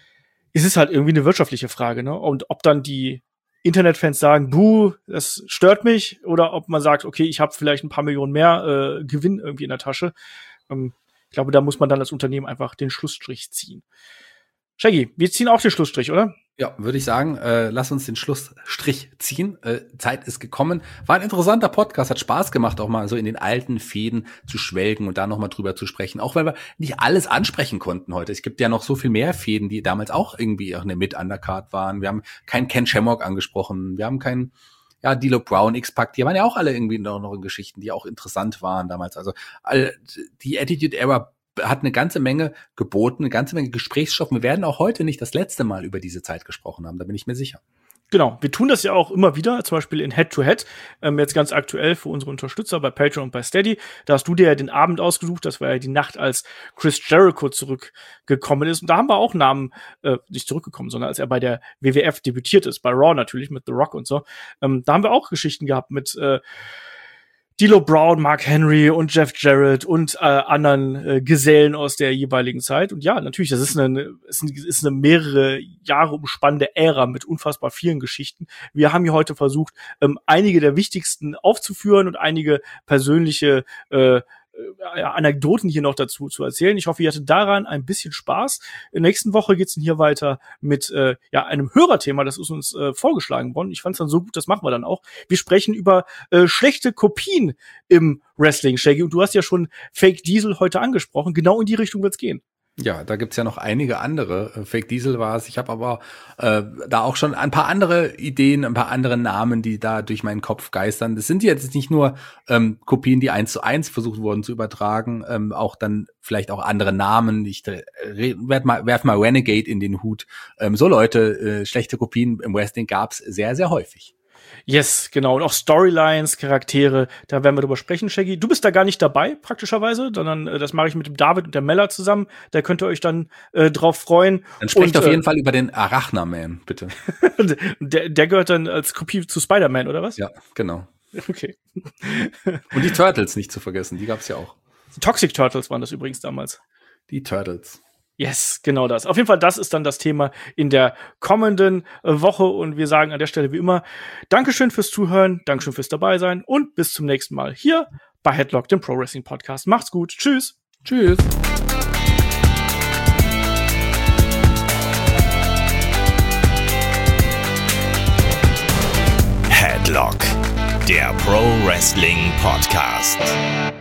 es halt irgendwie eine wirtschaftliche Frage, ne? Und ob dann die Internetfans sagen, das stört mich, oder ob man sagt, okay, ich habe vielleicht ein paar Millionen mehr Gewinn irgendwie in der Tasche. Ich glaube, da muss man dann als Unternehmen einfach den Schlussstrich ziehen. Shaggy, wir ziehen auch den Schlussstrich, oder?
Ja, würde ich sagen, lass uns den Schlussstrich ziehen. Zeit ist gekommen. War ein interessanter Podcast, hat Spaß gemacht, auch mal so in den alten Fäden zu schwelgen und da noch mal drüber zu sprechen. Auch weil wir nicht alles ansprechen konnten heute. Es gibt ja noch so viel mehr Fäden, die damals auch irgendwie auch eine Mit-Undercard waren. Wir haben keinen Ken Shamrock angesprochen. Wir haben keinen D'Lo Brown, X-Pac, die waren ja auch alle irgendwie noch in Geschichten, die auch interessant waren damals. Also die Attitude Era hat eine ganze Menge geboten, eine ganze Menge Gesprächsstoff. Wir werden auch heute nicht das letzte Mal über diese Zeit gesprochen haben, da bin ich mir sicher.
Genau, wir tun das ja auch immer wieder, zum Beispiel in Head-to-Head, jetzt ganz aktuell für unsere Unterstützer bei Patreon und bei Steady. Da hast du dir ja den Abend ausgesucht, das war ja die Nacht, als Chris Jericho zurückgekommen ist. Und da haben wir auch Namen, nicht zurückgekommen, sondern als er bei der WWF debütiert ist, bei Raw natürlich, mit The Rock und so. Da haben wir auch Geschichten gehabt mit D'Lo Brown, Mark Henry und Jeff Jarrett und anderen Gesellen aus der jeweiligen Zeit. Und ja, natürlich, das ist eine mehrere Jahre umspannende Ära mit unfassbar vielen Geschichten. Wir haben hier heute versucht, einige der wichtigsten aufzuführen und einige persönliche Anekdoten hier noch dazu zu erzählen. Ich hoffe, ihr hattet daran ein bisschen Spaß. In der nächsten Woche geht's dann hier weiter mit einem Hörerthema, das ist uns vorgeschlagen worden. Ich fand's dann so gut, das machen wir dann auch. Wir sprechen über schlechte Kopien im Wrestling, Shaggy. Und du hast ja schon Fake Diesel heute angesprochen. Genau in die Richtung wird's gehen.
Ja, da gibt's ja noch einige andere. Fake Diesel war es. Ich habe aber da auch schon ein paar andere Ideen, ein paar andere Namen, die da durch meinen Kopf geistern. Das sind jetzt nicht nur Kopien, die 1:1 versucht wurden zu übertragen, auch dann vielleicht auch andere Namen. Ich werf mal Renegade in den Hut. So Leute, schlechte Kopien im Wrestling gab's sehr, sehr häufig.
Yes, genau. Und auch Storylines, Charaktere, da werden wir drüber sprechen, Shaggy. Du bist da gar nicht dabei, praktischerweise, sondern das mache ich mit dem David und der Mella zusammen. Da könnt ihr euch dann drauf freuen.
Dann sprecht auf jeden Fall über den Arachna-Man, bitte.
der gehört dann als Kopie zu Spider-Man, oder was?
Ja, genau.
Okay.
Und die Turtles nicht zu vergessen, die gab's ja auch.
Toxic Turtles waren das übrigens damals.
Die Turtles.
Yes, genau das. Auf jeden Fall, das ist dann das Thema in der kommenden Woche. Und wir sagen an der Stelle wie immer, Dankeschön fürs Zuhören, Dankeschön fürs Dabeisein und bis zum nächsten Mal hier bei Headlock, dem Pro Wrestling Podcast. Macht's gut. Tschüss.
Tschüss.
Headlock, der Pro Wrestling Podcast.